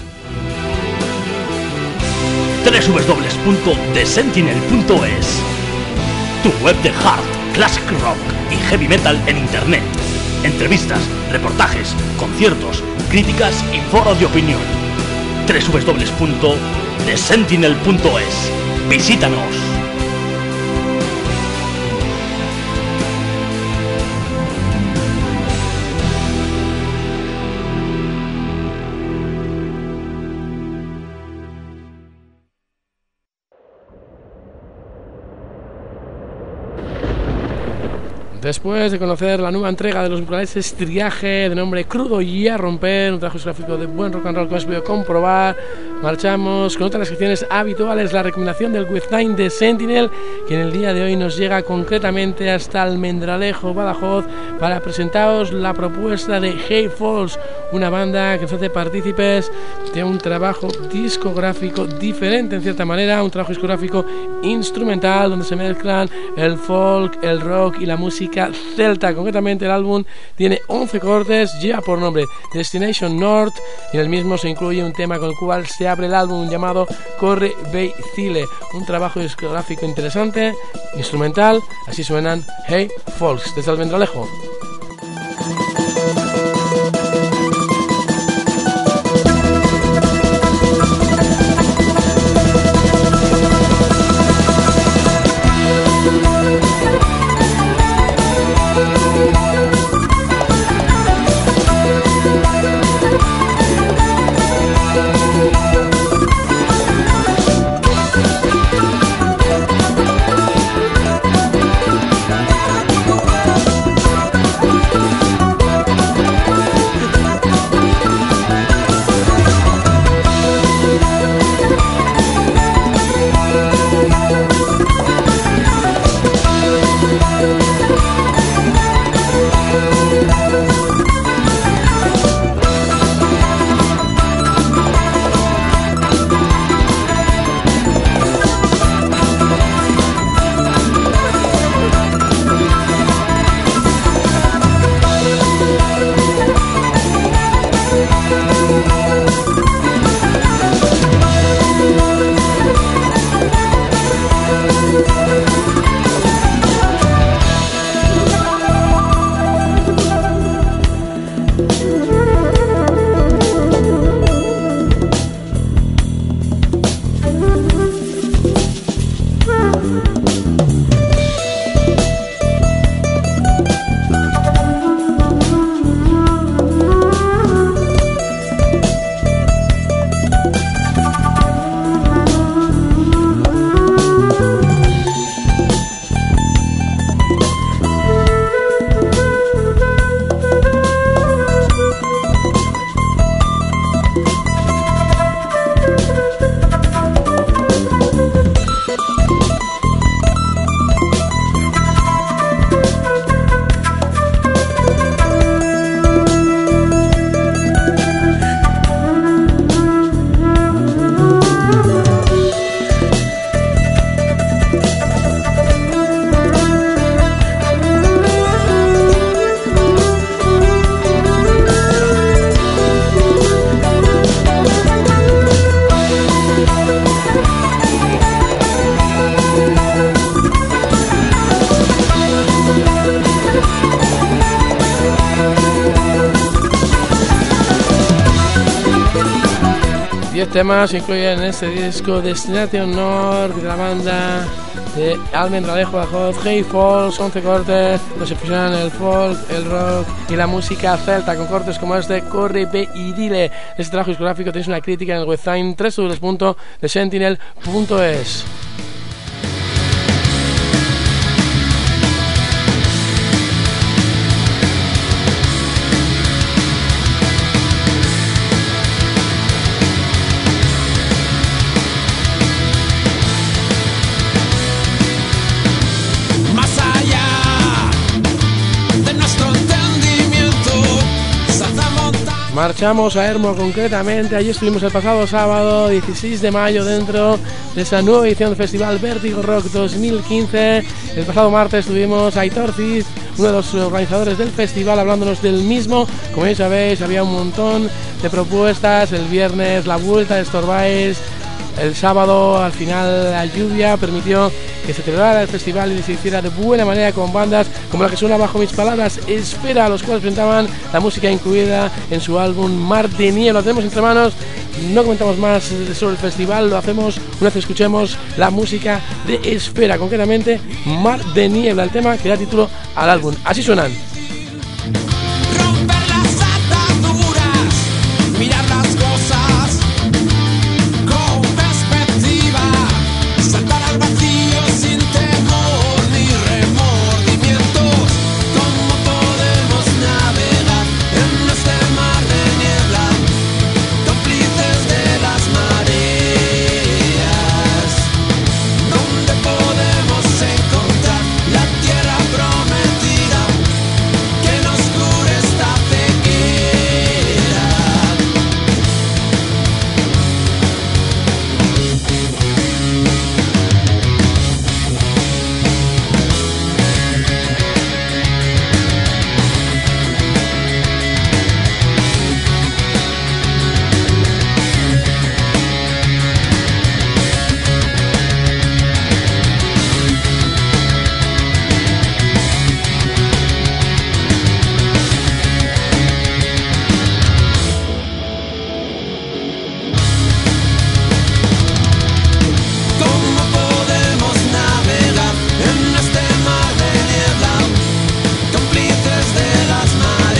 www.thesentinel.es, tu web de hard, classic rock y heavy metal en internet. Entrevistas, reportajes, conciertos, críticas y foros de opinión. www.thesentinel.es. Visítanos. Después de conocer la nueva entrega de los burgaleses Triaje de nombre Crudo y a romper, un trabajo discográfico de buen rock and roll que hemos podido comprobar, marchamos con otras secciones habituales, la recomendación del With Time de Sentinel, que en el día de hoy nos llega concretamente hasta Almendralejo, Badajoz, para presentaros la propuesta de Hey Falls, una banda que nos hace partícipes de un trabajo discográfico diferente en cierta manera, un trabajo discográfico instrumental donde se mezclan el folk, el rock y la música celta. Concretamente el álbum tiene 11 cortes, lleva por nombre Destination North y en el mismo se incluye un tema con el cual se abre el álbum llamado Corre Bei Cile, un trabajo discográfico interesante, instrumental. Así suenan Hey Falls desde Almendralejo. Temas se incluyen en este disco Destination North de la banda de Almendralejo, Badajoz, Hey Falls, 11 cortes, donde se fusionan el folk, el rock y la música celta, con cortes como este Corre Be y Dile. Este trabajo discográfico tenéis una crítica en el website www.thesentinel.es. marchamos a Ermua concretamente. Allí estuvimos el pasado sábado 16 de mayo dentro de esa nueva edición del Festival Vértigo Rock 2015. El pasado martes estuvimos a Aitor Cid, uno de los organizadores del festival, hablándonos del mismo. Como ya sabéis, había un montón de propuestas. El viernes la vuelta de Storbais. El sábado, al final, la lluvia permitió que se celebrara el festival y se hiciera de buena manera con bandas como la que suena bajo mis palabras, Esfera, a los cuales presentaban la música incluida en su álbum Mar de Niebla. Lo tenemos entre manos, no comentamos más sobre el festival, lo hacemos una vez que escuchemos la música de Esfera, concretamente Mar de Niebla, el tema que da título al álbum. Así suenan. Romper las ataduras, mirar las cosas con perspectiva, saltar al vacío sin temor ni remordimientos. ¿Cómo podemos navegar en este mar de niebla, cómplices de las mareas? ¿Dónde podemos encontrar la tierra prometida que nos cure esta ceguera? ¿Cómo podemos navegar en este mar de niebla, cómplices de las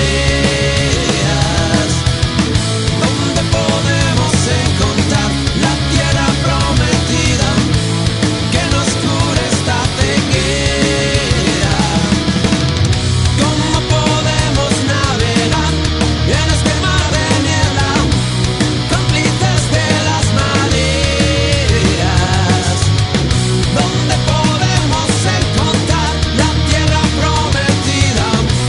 mareas? ¿Dónde podemos encontrar la tierra prometida que nos cure esta ceguera? ¿Cómo podemos navegar en este mar de niebla, cómplices de las mareas? ¿Dónde podemos encontrar la tierra prometida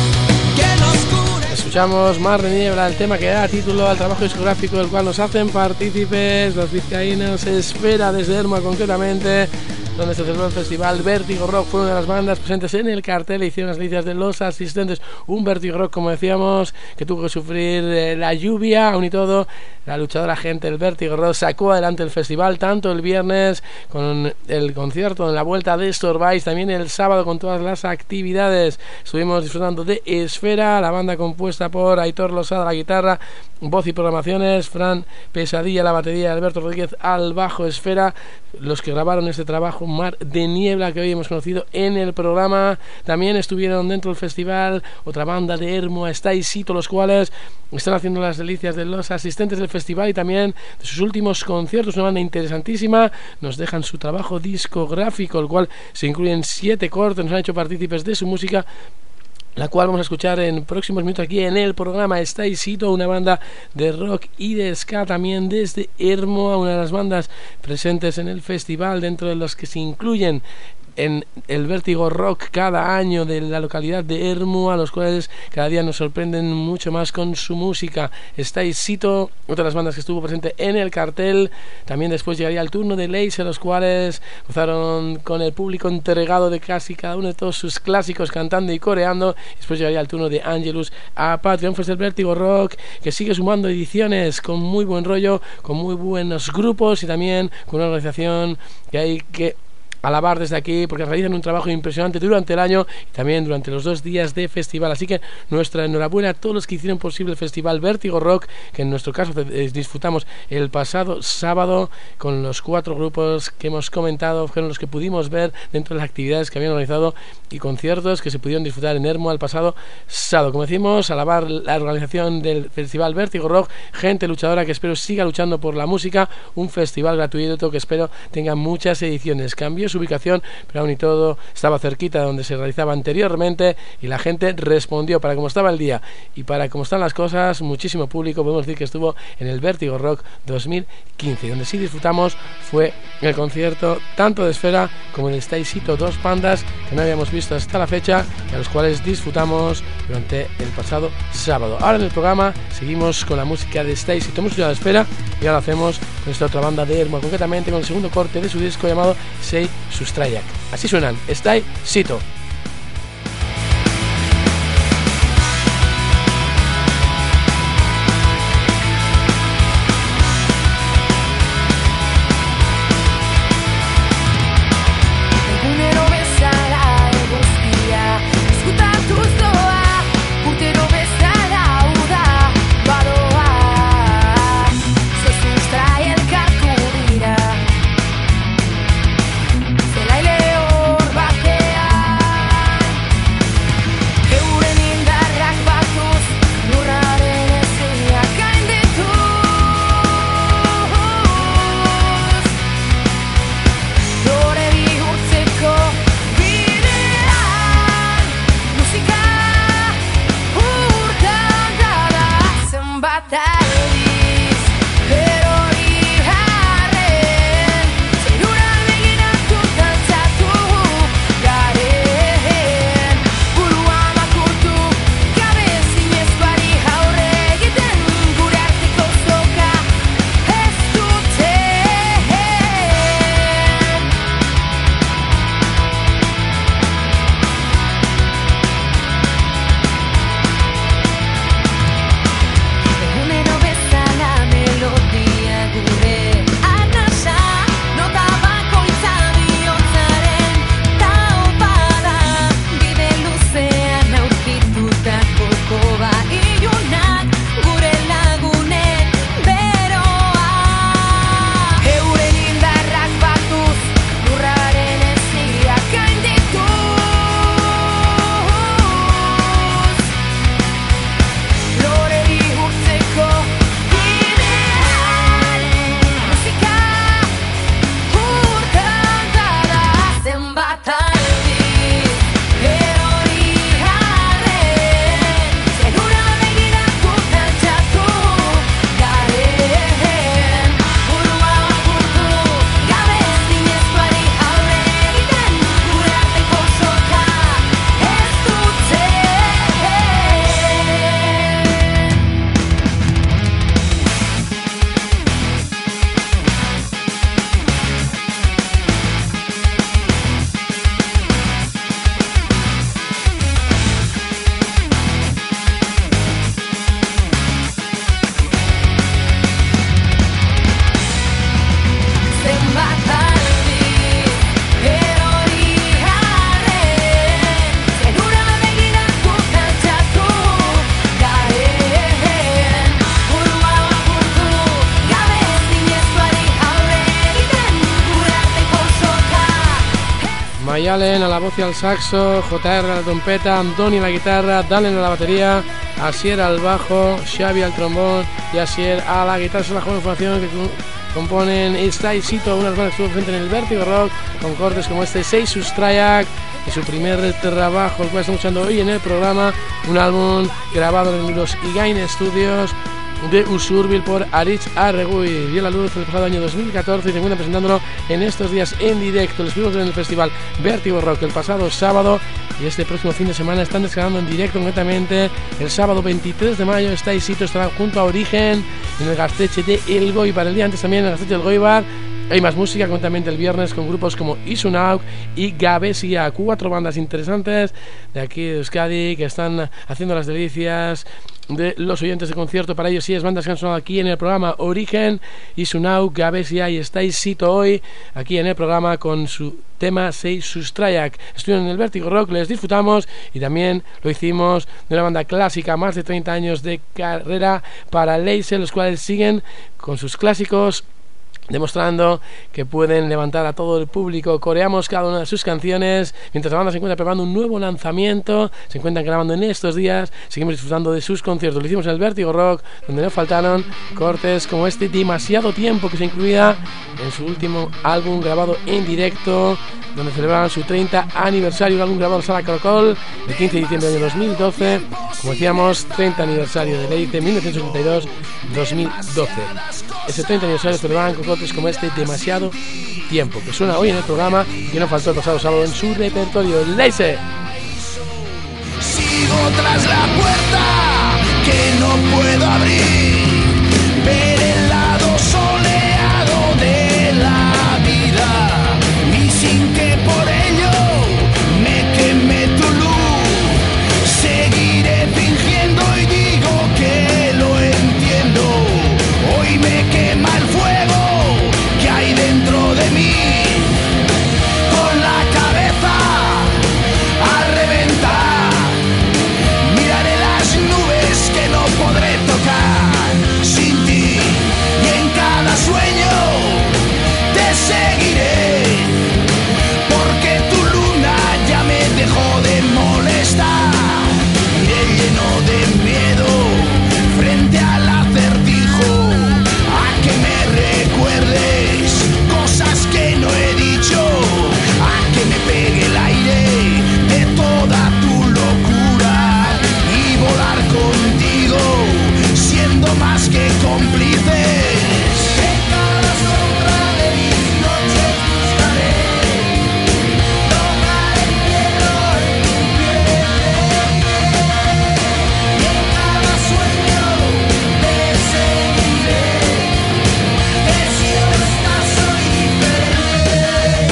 que nos cure? Escuchamos Mar de Niebla, el tema que da título al trabajo discográfico del cual nos hacen partícipes los vizcaínos Esfera, desde Ermua concretamente, donde se celebró el festival Vértigo Rock. Fue una de las bandas presentes en el cartel e hicieron las delicias de los asistentes. Un Vértigo Rock, como decíamos, que tuvo que sufrir la lluvia. Aún y todo, la luchadora gente del Vértigo Rock sacó adelante el festival, tanto el viernes con el concierto en la vuelta de Storbais, también el sábado con todas las actividades. Estuvimos disfrutando de Esfera, la banda compuesta por Aitor Losada a la guitarra, voz y programaciones, Fran Pesadilla a la batería, Alberto Rodríguez al bajo. Esfera, los que grabaron este trabajo Mar de Niebla que hoy hemos conocido en el programa. También estuvieron dentro del festival otra banda de Ermua, Staisito, los cuales están haciendo las delicias de los asistentes del festival y también de sus últimos conciertos. Una banda interesantísima, nos dejan su trabajo discográfico, el cual se incluyen 7 cortes, nos han hecho partícipes de su música, la cual vamos a escuchar en próximos minutos aquí en el programa. Staisito, una banda de rock y de ska también desde Ermua, una de las bandas presentes en el festival, dentro de los que se incluyen en el Vértigo Rock cada año de la localidad de Ermua, los cuales cada día nos sorprenden mucho más con su música. Staisito, otra de las bandas que estuvo presente en el cartel. También después llegaría el turno de Laser, los cuales gozaron con el público entregado de casi cada uno de todos sus clásicos, cantando y coreando. Después llegaría el turno de Angelus a Patreon. Fue el Vértigo Rock que sigue sumando ediciones con muy buen rollo, con muy buenos grupos y también con una organización que hay que alabar desde aquí, porque realizan un trabajo impresionante durante el año y también durante los 2 días de festival. Así que nuestra enhorabuena a todos los que hicieron posible el festival Vértigo Rock, que en nuestro caso disfrutamos el pasado sábado con los 4 grupos que hemos comentado, fueron los que pudimos ver dentro de las actividades que habían organizado y conciertos que se pudieron disfrutar en Ermua el pasado sábado. Como decimos, alabar la organización del festival Vértigo Rock, gente luchadora que espero siga luchando por la música, un festival gratuito que espero tenga muchas ediciones. Cambios su ubicación, pero aún y todo estaba cerquita de donde se realizaba anteriormente y la gente respondió para cómo estaba el día y para cómo están las cosas. Muchísimo público, podemos decir que estuvo en el Vértigo Rock 2015, donde sí disfrutamos fue el concierto tanto de Esfera como de Stay Sito, dos bandas que no habíamos visto hasta la fecha y a los cuales disfrutamos durante el pasado sábado. Ahora en el programa seguimos con la música de Stay Sito, música de Esfera, y ahora hacemos con esta otra banda de Ermo, concretamente con el segundo corte de su disco llamado Sei Sustraiak. Así suenan Stay Sito. Allen a la voz y al saxo, JR a la trompeta, Andoni a la guitarra, Dalen a la batería, Asier al bajo, Xavi al trombón y Asier a la guitarra. Es la joven formación que componen Stay Sito, unas bandas que estuvo frente en el Vértigo Rock con cortes como este Sei Sustraiak y su primer trabajo, el cual estamos escuchando hoy en el programa, un álbum grabado en los Igain Studios de Usurbil por Aritz Arregui. Vio la luz el pasado año 2014 y se encuentra presentándolo en estos días en directo. Los vimos en el festival Vértigo Rock el pasado sábado y este próximo fin de semana están descargando en directo, concretamente el sábado 23 de mayo. Stay Sito estará junto a Origen en el Gaztetxe de El Goibar. El día antes también en el Gaztetxe del Goibar. Hay más música, concretamente el viernes, con grupos como Isunauk y Gabesia, 4 bandas interesantes de aquí de Euskadi que están haciendo las delicias de los oyentes de concierto. Para ellos sí es bandas que han sonado aquí en el programa: Origen, Isunauk, Gabesia y Stay Sito hoy aquí en el programa con su tema Sei Sustraiak. Estuvieron en el Vértigo Rock, les disfrutamos y también lo hicimos de una banda clásica, más de 30 años de carrera para Leise, los cuales siguen con sus clásicos demostrando que pueden levantar a todo el público. Coreamos cada una de sus canciones mientras la banda se encuentra preparando un nuevo lanzamiento. Se encuentran grabando en estos días. Seguimos disfrutando de sus conciertos. Lo hicimos en el Vértigo Rock, donde no faltaron cortes como este Demasiado Tiempo, que se incluía en su último álbum grabado en directo, donde celebraban su 30 aniversario, un álbum grabado en Sala Caracol el 15 de diciembre del año 2012. Como decíamos, 30 aniversario de Leice, 1982-2012. Ese 30 aniversario celebraban con cortes como este Demasiado Tiempo, que suena hoy en el programa y que no faltó el pasado sábado en su repertorio. Leice. Sigo tras la puerta que no puedo abrir, ver el lado soleado de la vida, y sin que por ello me queme tu luz, seguiré fingiendo y digo que lo entiendo. Hoy me quema el fuego que hay dentro de mí, con la cabeza a reventar. Miraré las nubes que no podré tocar sin ti, y en cada sueño te seguiré, porque tu luna ya me dejó de molestar. Iré lleno de miedo frente al acertijo, a que me recuerdes cosas que no he dicho, a que me pegue el aire de toda tu locura y volar contigo siendo más que cómplices. En cada sombra de mis noches buscaré tocar el cielo en tu piel, y en cada sueño te seguiré, que si no estás soy diferente.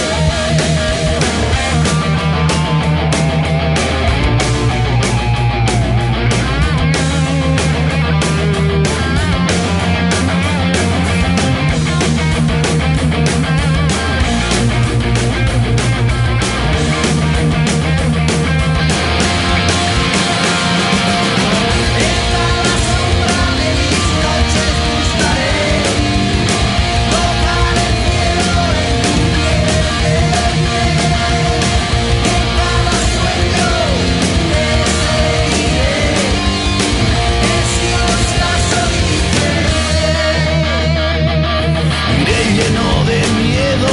Iré lleno de miedo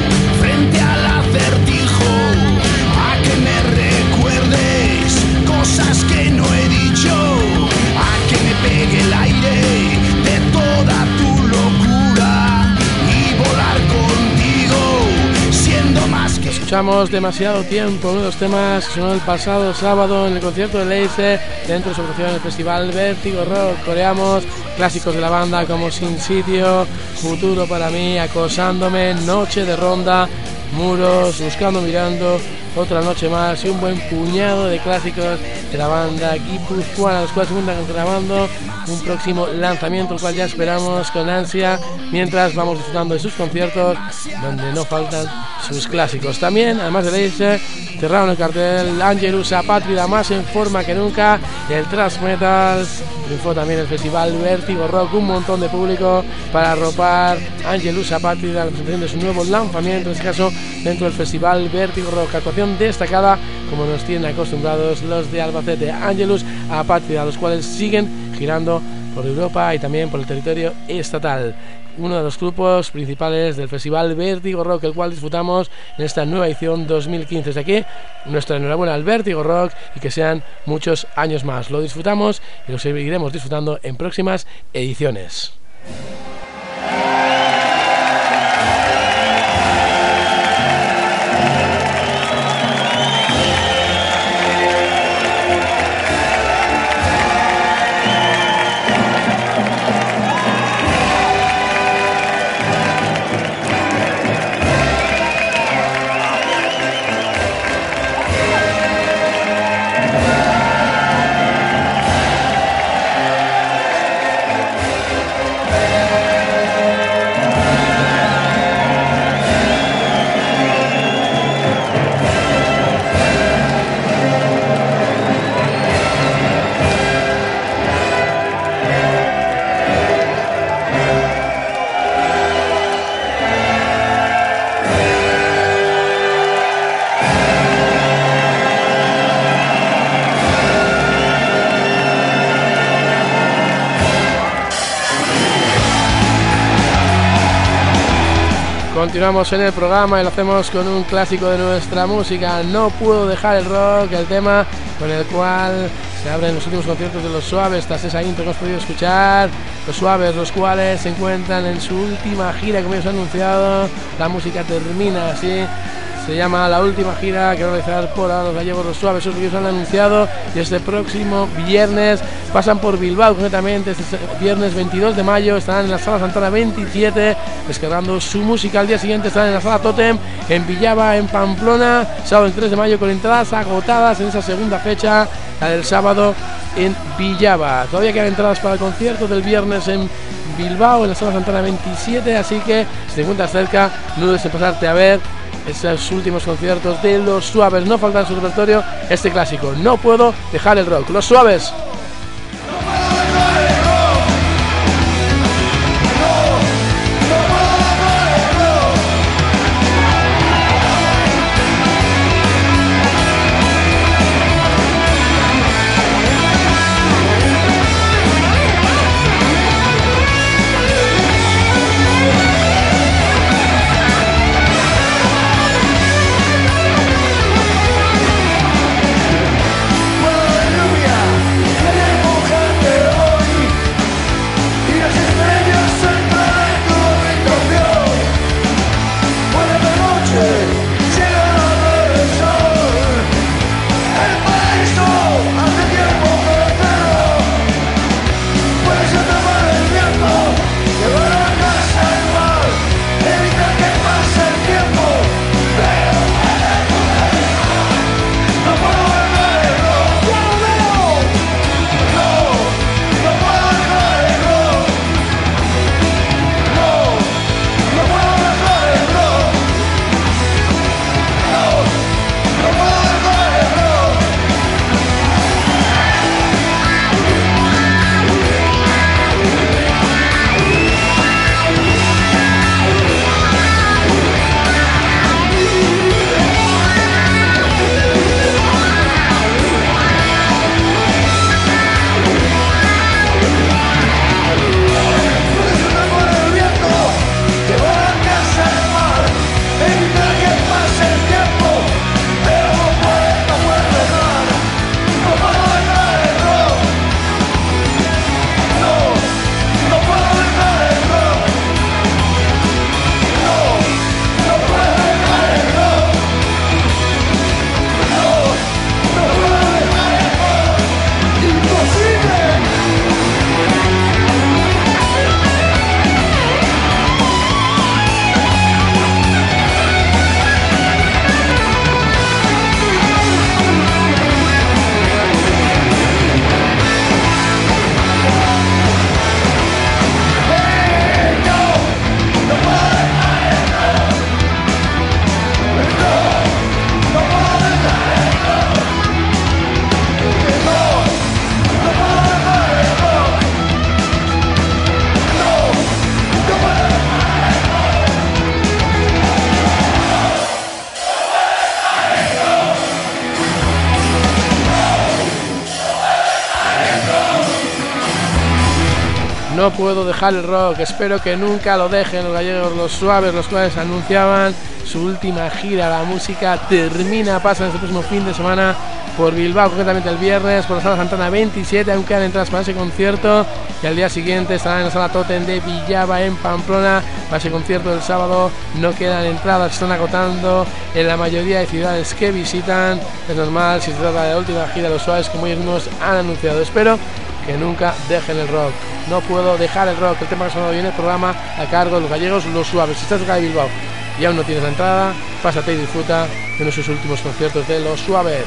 frente al acertijo, a que me recuerdes cosas que no he dicho, a que me pegue el aire de toda tu locura y volar contigo siendo más que... Escuchamos Demasiado Tiempo, uno de los temas que sonó el pasado sábado en el concierto de Leice dentro de su producción en el festival Vértigo Rock. Coreamos clásicos de la banda como Sin Sitio, Futuro para mí, Acosándome, Noche de Ronda, Muros, Buscando Mirando, Otra Noche Más y un buen puñado de clásicos de la banda guipuzcoana, los cuales se encuentran grabando un próximo lanzamiento, el cual ya esperamos con ansia mientras vamos disfrutando de sus conciertos, donde no faltan sus clásicos. También, además de Leice, cerraron el cartel Angelus Apátrida, más en forma que nunca, el thrash metal. Triunfó también el festival Vértigo Rock, un montón de público para arropar Angelus Apátrida, la presentación de su nuevo lanzamiento, en este caso dentro del festival Vértigo Rock. Actuación destacada, como nos tienen acostumbrados los de Albacete. Angelus Apátrida, los cuales siguen girando por Europa y también por el territorio estatal. Uno de los grupos principales del festival Vértigo Rock, el cual disfrutamos en esta nueva edición 2015. Desde aquí, nuestra enhorabuena al Vértigo Rock y que sean muchos años más. Lo disfrutamos y lo seguiremos disfrutando en próximas ediciones. Continuamos en el programa y lo hacemos con un clásico de nuestra música, No puedo dejar el rock, el tema con el cual se abren los últimos conciertos de Los Suaves. Tras esa intro que hemos podido escuchar, Los Suaves, los cuales se encuentran en su última gira, como ellos han anunciado. La música termina así. Se llama la última gira que va a realizar por ahora los gallegos Los Suaves, eso es lo que ellos han anunciado, y este próximo viernes pasan por Bilbao, concretamente este viernes 22 de mayo estarán en la Sala Santana 27 descargando su música. Al día siguiente estarán en la Sala Totem en Villava, en Pamplona, sábado 3 de mayo, con entradas agotadas en esa segunda fecha, la del sábado en Villava. Todavía quedan entradas para el concierto del viernes en Bilbao, en la Sala Santana 27, así que si te encuentras cerca, no dudes en pasarte a ver esos últimos conciertos de Los Suaves. No falta en su repertorio este clásico, No puedo dejar el rock. Los Suaves. No puedo dejar el rock, espero que nunca lo dejen los gallegos Los Suaves, los cuales anunciaban su última gira. La música termina, pasa este próximo fin de semana por Bilbao, concretamente el viernes, por la Sala Santana 27, aún quedan entradas para ese concierto, y al día siguiente estarán en la Sala Totem de Villava, en Pamplona, para ese concierto del sábado. No quedan entradas, se están agotando en la mayoría de ciudades que visitan. Es normal si se trata de la última gira de Los Suaves, como ellos mismos han anunciado. Espero que nunca dejen el rock. No puedo dejar el rock, el tema que sonado hoy en el programa a cargo de los gallegos Los Suaves. Si estás cerca de Bilbao y aún no tienes la entrada, pásate y disfruta de nuestros últimos conciertos de Los Suaves.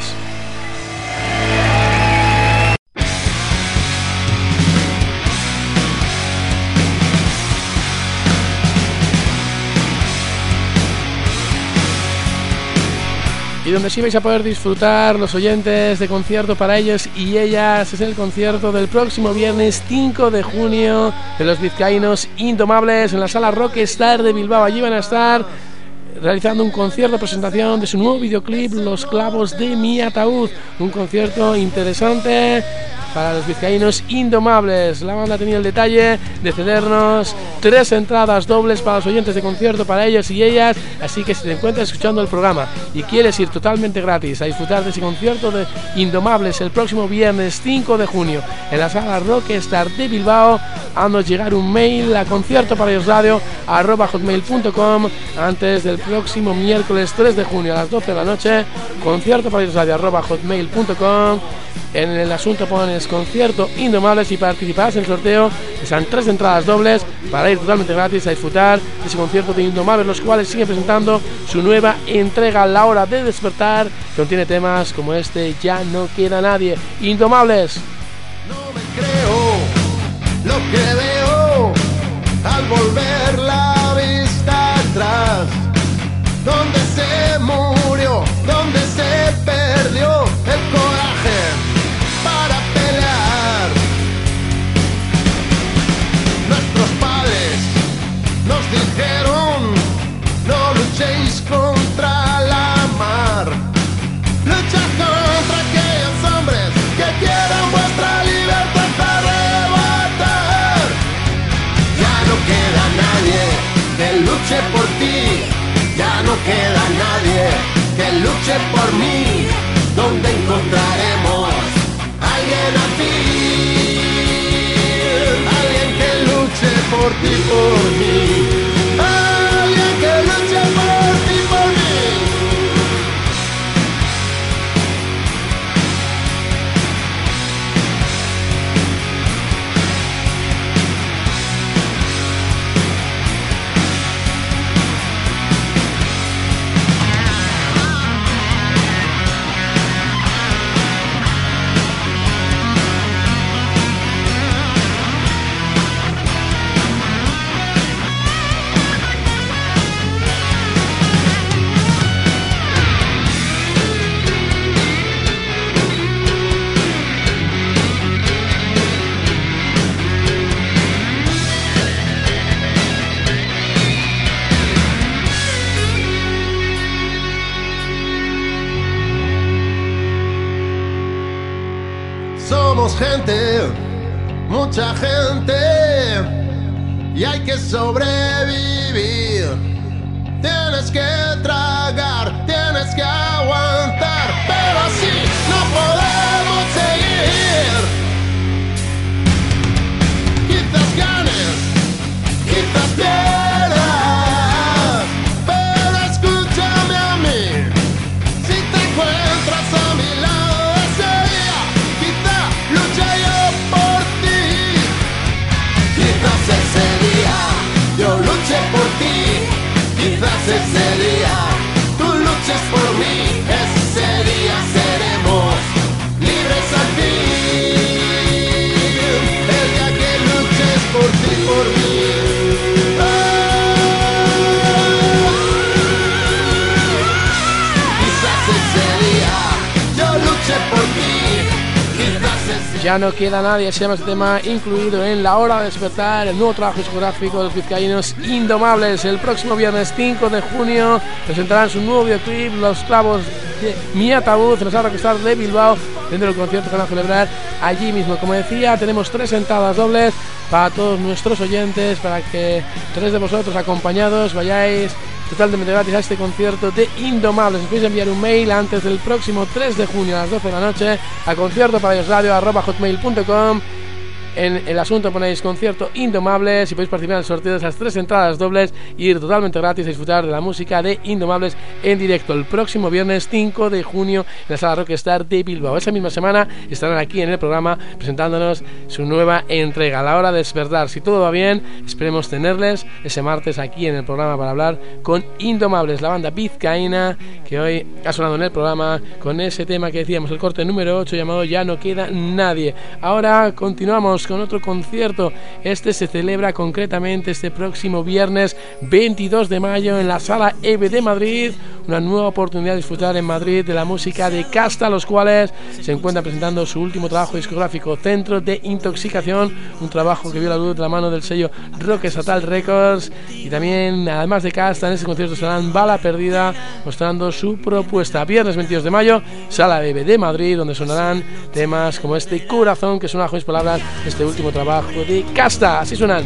Y donde sí vais a poder disfrutar los oyentes de concierto para ellos y ellas es el concierto del próximo viernes 5 de junio de los vizcaínos Indomables en la Sala Rockstar de Bilbao. Allí van a estar realizando un concierto de presentación de su nuevo videoclip Los clavos de mi ataúd, un concierto interesante para los vizcaínos indomables. La banda ha tenido el detalle de cedernos 3 entradas dobles para los oyentes de concierto, para ellos y ellas, así que si te encuentras escuchando el programa y quieres ir totalmente gratis a disfrutar de ese concierto de Indomables el próximo viernes 5 de junio en la sala Rockstar de Bilbao, haznos llegar un mail a conciertoparadiosradio@hotmail.com antes del próximo miércoles 3 de junio a las 12 de la noche, conciertoparadiosradio@hotmail.com. En el asunto pones concierto Indomables y participarás en el sorteo. Serán 3 entradas dobles para ir totalmente gratis a disfrutar de ese concierto de Indomables, los cuales siguen presentando su nueva entrega La Hora de Despertar, que contiene temas como este Ya no queda nadie. Indomables. No me creo lo que veo al volver la vista atrás. Donde se murió, donde se perdió el coraje para pelear. Nuestros padres nos dijeron: no luchéis contra la mar, luchad contra aquellos hombres que quieran vuestra libertad arrebatar. Ya no queda nadie que luche por ti, ya no queda nadie que luche por mí. ¿Dónde encontraremos alguien así? Alguien que luche por ti, por mí. Alguien que luche por ti, por mí. Somos gente, mucha gente, y hay que sobrevivir. Tienes que tragar, tienes que aguantar, pero así no podemos seguir. Quizás ganes, quizás pierdas, pero escúchame a mí. Si te encuentras a mi lado ese día, quizá luche yo por ti. Quizás ese día yo luche por ti. Quizás ese día tú luches por mí. Ese día seremos libres al fin. El día que luches por ti, por mí. Quizás ese día yo luche por ti. Quizás ese Ya no queda nadie, se llama este tema, incluido en La Hora de Despertar, el nuevo trabajo discográfico de los vizcaínos Indomables. El próximo viernes 5 de junio presentarán su nuevo videoclip Los clavos de mi ataúd en la sala Rockstar de Bilbao, dentro del concierto que van a celebrar allí mismo. Como decía, tenemos 3 entradas dobles para todos nuestros oyentes, para que 3 de vosotros acompañados vayáis totalmente gratis a este concierto de Indomables. Os podéis enviar un mail antes del próximo 3 de junio a las 12 de la noche a conciertoparadiosradio@hotmail.com. En el asunto ponéis concierto Indomables y podéis participar en el sorteo de esas 3 entradas dobles y ir totalmente gratis a disfrutar de la música de Indomables en directo el próximo viernes 5 de junio en la sala Rockstar de Bilbao. Esa misma semana estarán aquí en el programa presentándonos su nueva entrega, La Hora de Despertar. Si todo va bien, esperemos tenerles ese martes aquí en el programa para hablar con Indomables, la banda vizcaína que hoy ha sonado en el programa con ese tema que decíamos, el corte número 8 llamado Ya no queda nadie. Ahora continuamos con otro concierto. Este se celebra concretamente este próximo viernes 22 de mayo en la Sala EVE de Madrid, una nueva oportunidad de disfrutar en Madrid de la música de Casta, los cuales se encuentran presentando su último trabajo discográfico, Centro de Intoxicación, un trabajo que vio la luz de la mano del sello Rock Estatal Records. Y también, además de Casta, en este concierto estarán Bala Perdida mostrando su propuesta. Viernes 22 de mayo, Sala Bebe de Madrid, donde sonarán temas como este Corazón, que suena bajo mis palabras, este último trabajo de Casta. Así suenan.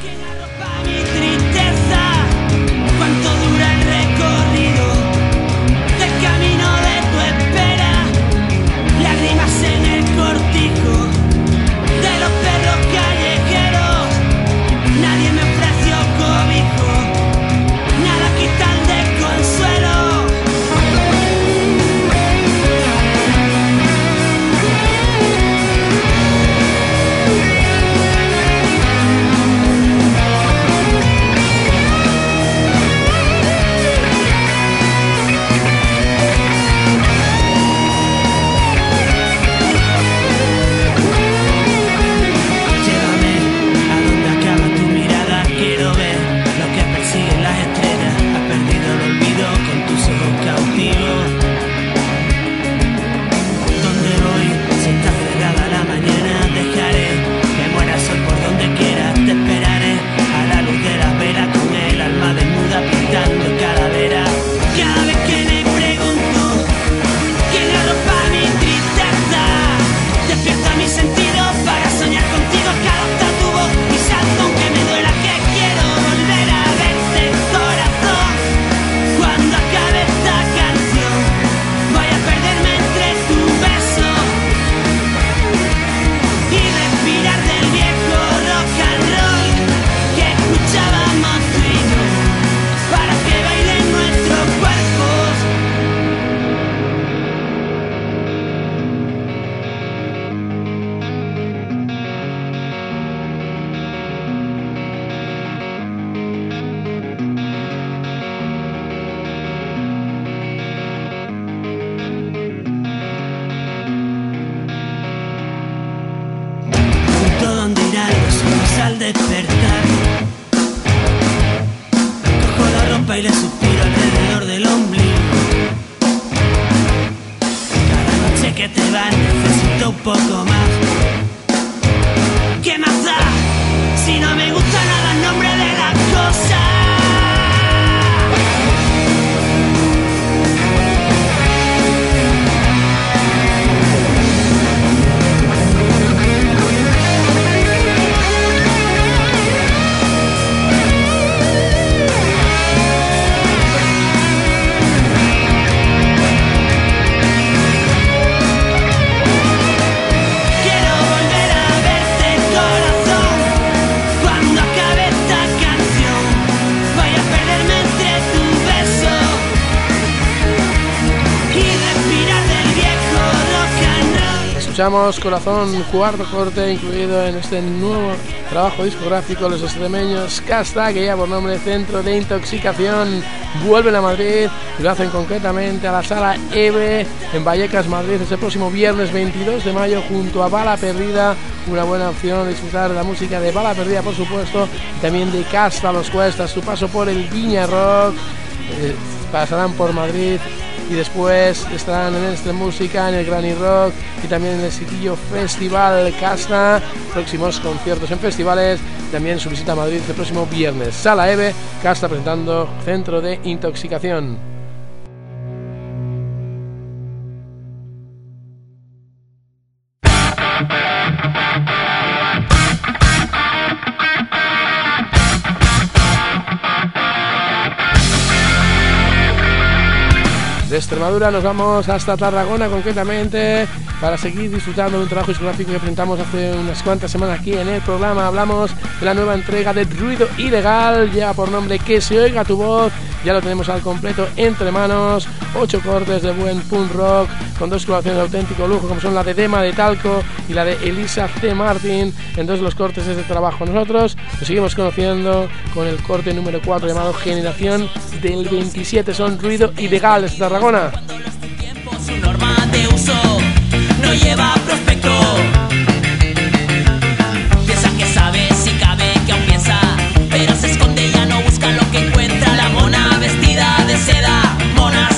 Cuánto dura el recorrido del camino de tu espera, lágrimas en el cortijo de los perros callejeros. Nadie me ofreció cobijo, nada quitan de consuelo. Al despertar, cojo la ropa y le suspiro alrededor del ombligo. Cada noche que te vas necesito un poco más. ¿Qué más da? Si no me gusta nada el nombre de las cosas. Escuchamos Corazón, cuarto corte incluido en este nuevo trabajo discográfico de los extremeños Casta, que lleva por nombre Centro de Intoxicación. Vuelven a Madrid y lo hacen concretamente a la Sala EVE en Vallecas, Madrid, este próximo viernes 22 de mayo junto a Bala Perdida. Una buena opción de disfrutar de la música de Bala Perdida, por supuesto, y también de Casta Los Cuestas. Su paso por el Viña Rock, pasarán por Madrid y después estarán en Este Música, en el Granny Rock y también en el Sitillo Festival Casta. Próximos conciertos en festivales, también su visita a Madrid el próximo viernes. Sala EVE, Casta presentando Centro de Intoxicación. De Extremadura nos vamos hasta Tarragona concretamente para seguir disfrutando de un trabajo discográfico que presentamos hace unas cuantas semanas aquí en el programa. Hablamos de la nueva entrega de Ruido Ilegal, lleva por nombre Que se oiga tu voz. Ya lo tenemos al completo entre manos, 8 cortes de buen punk rock con 2 colaboraciones de auténtico lujo como son la de Dema de Talco y la de Elisa C. Martin en 2 de los cortes de este trabajo. Nosotros lo seguimos conociendo con el corte número 4 llamado Generación del 27. Son Ruido Ilegal desde Tarragona. Su norma de uso no lleva prospecto. Piensa que sabe, si cabe, que aún piensa, pero se esconde y ya no busca lo que encuentra. La mona vestida de seda, mona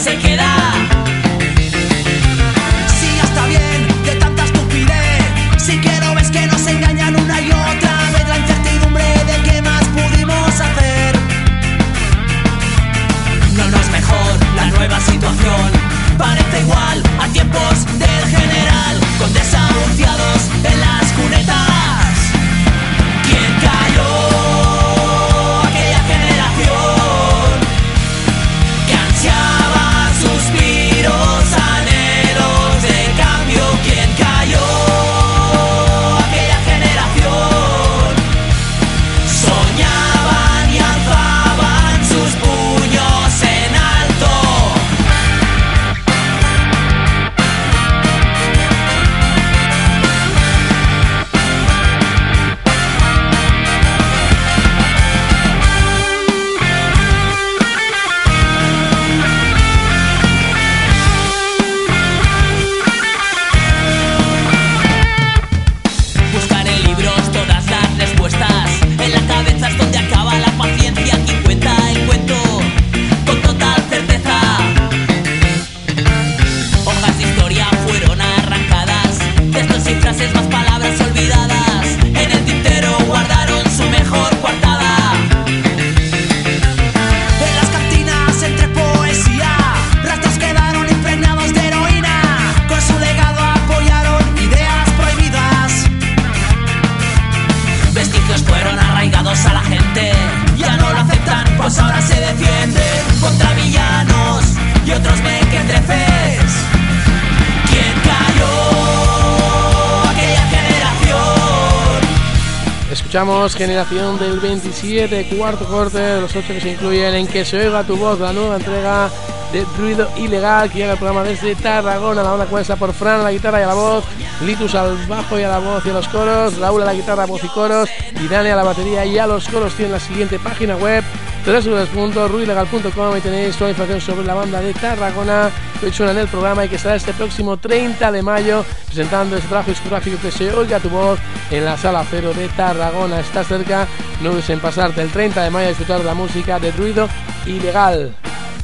Escuchamos Generación del 27, cuarto corte de los 8 que se incluyen en Que se oiga tu voz, la nueva entrega de Ruido Ilegal, que llega al programa desde Tarragona. La banda compuesta por Fran a la guitarra y a la voz, Litus al bajo y a la voz y a los coros, Raúl a la guitarra, voz y coros, y Dani a la batería y a los coros. Tienen la siguiente página web, www.ruidoilegal.com, y tenéis toda la información sobre la banda de Tarragona que hoy suena en el programa y que estará este próximo 30 de mayo presentando este trabajo discográfico Que se oiga tu voz en la Sala Cero de Tarragona. Estás cerca, no dudes en pasarte el 30 de mayo a disfrutar de la música de Ruido Ilegal.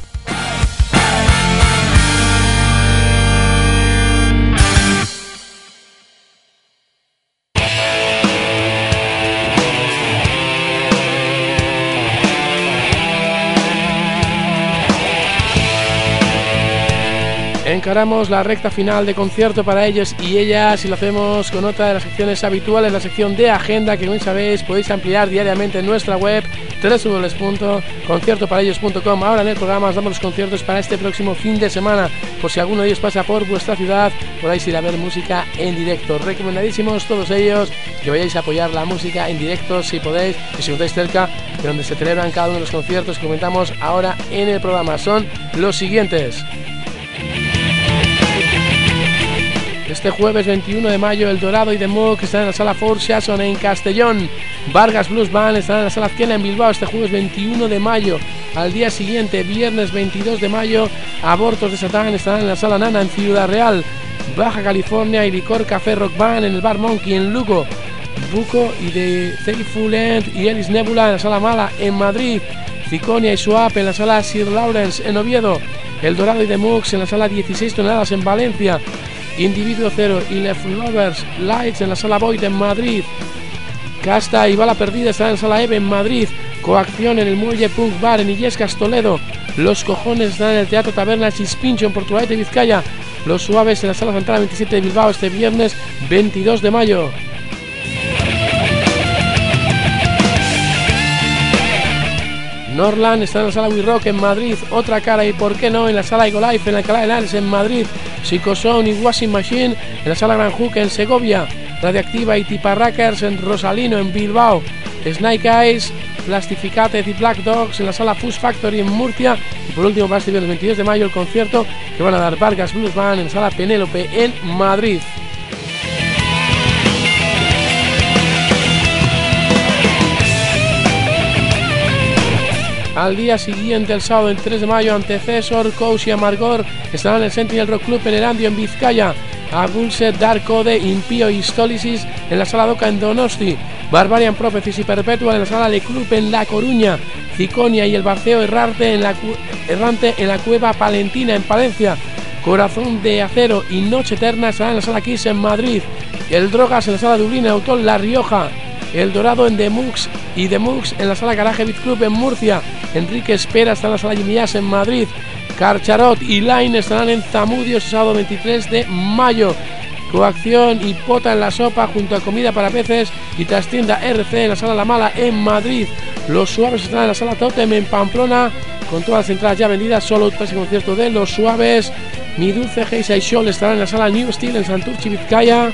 Encaramos la recta final de concierto para ellos y ellas, y lo hacemos con otra de las secciones habituales, la sección de agenda, que como sabéis podéis ampliar diariamente en nuestra web www.conciertoparaellos.com. Ahora en el programa os damos los conciertos para este próximo fin de semana, por si alguno de ellos pasa por vuestra ciudad, podáis ir a ver música en directo. Recomendadísimos todos ellos, que vayáis a apoyar la música en directo si podéis, y si estáis cerca de donde se celebran cada uno de los conciertos que comentamos ahora en el programa. Son los siguientes: este jueves 21 de mayo, El Dorado y The Moog están en la Sala Four Seasons en Castellón. Vargas Blues Band estarán en la Sala Azquena en Bilbao este jueves 21 de mayo. Al día siguiente, viernes 22 de mayo, Abortos de Satán estarán en la Sala Nana en Ciudad Real. Baja California y Licor Café Rock Band en el Bar Monkey en Lugo. Buco y The Faithful End y Elis Nebula en la Sala Mala en Madrid. Ciconia y Swap en la Sala Sir Lawrence en Oviedo. El Dorado y The Moog en la Sala 16 toneladas en Valencia. Individuo Cero y Left Lovers Lights en la Sala Void en Madrid. Casta y Bala Perdida estarán en la Sala Eve en Madrid. Coacción en el Muelle Punk Bar en Illescas, Toledo. Los Cojones están en el Teatro Taberna Chispincho en Portugalete, Vizcaya. Los Suaves en la Sala Central 27 de Bilbao este viernes 22 de mayo. Norland está en la Sala We Rock en Madrid. Otra Cara y por qué no en la Sala Ego Life en Alcalá de Henares en Madrid. Psychosound y Washing Machine en la Sala Gran Hook en Segovia. Radioactiva y Tiparrackers en Rosalino en Bilbao. Snake Eyes, Plastificate y Black Dogs en la Sala Fuzz Factory en Murcia. Y por último, para este viernes 22 de mayo, el concierto que van a dar Vargas Blues Band en la Sala Penélope en Madrid. Al día siguiente, el sábado el 3 de mayo, Antecesor, Coach y Amargor estarán en el Sentinel Rock Club en Erandio en Vizcaya. Abulset, Dark Code, Impío y Stólisis en la Sala Doca en Donosti. Barbarian Prophecies y Perpetual en la Sala Le Club en La Coruña. Ciconia y el Barceo Errante en la Cueva Palentina en Palencia. Corazón de Acero y Noche Eterna estarán en la Sala Kiss en Madrid. El Drogas en la Sala Dublín en Autón, La Rioja. El Dorado en The Moogs y The Moogs en la Sala Garaje Beat Club en Murcia. Enrique Espera está en la Sala Jimmy Jazz en Madrid. Carcharot y Line estarán en Zamudios el sábado 23 de mayo. Coacción y Pota en la Sopa junto a Comida para Peces y Trastienda RC en la Sala La Mala en Madrid. Los Suaves estarán en la Sala Totem en Pamplona con todas las entradas ya vendidas. Solo para ese concierto de Los Suaves. Mi Dulce Geisa y Scholl estarán en la Sala New Steel en Santurchi, Vizcaya.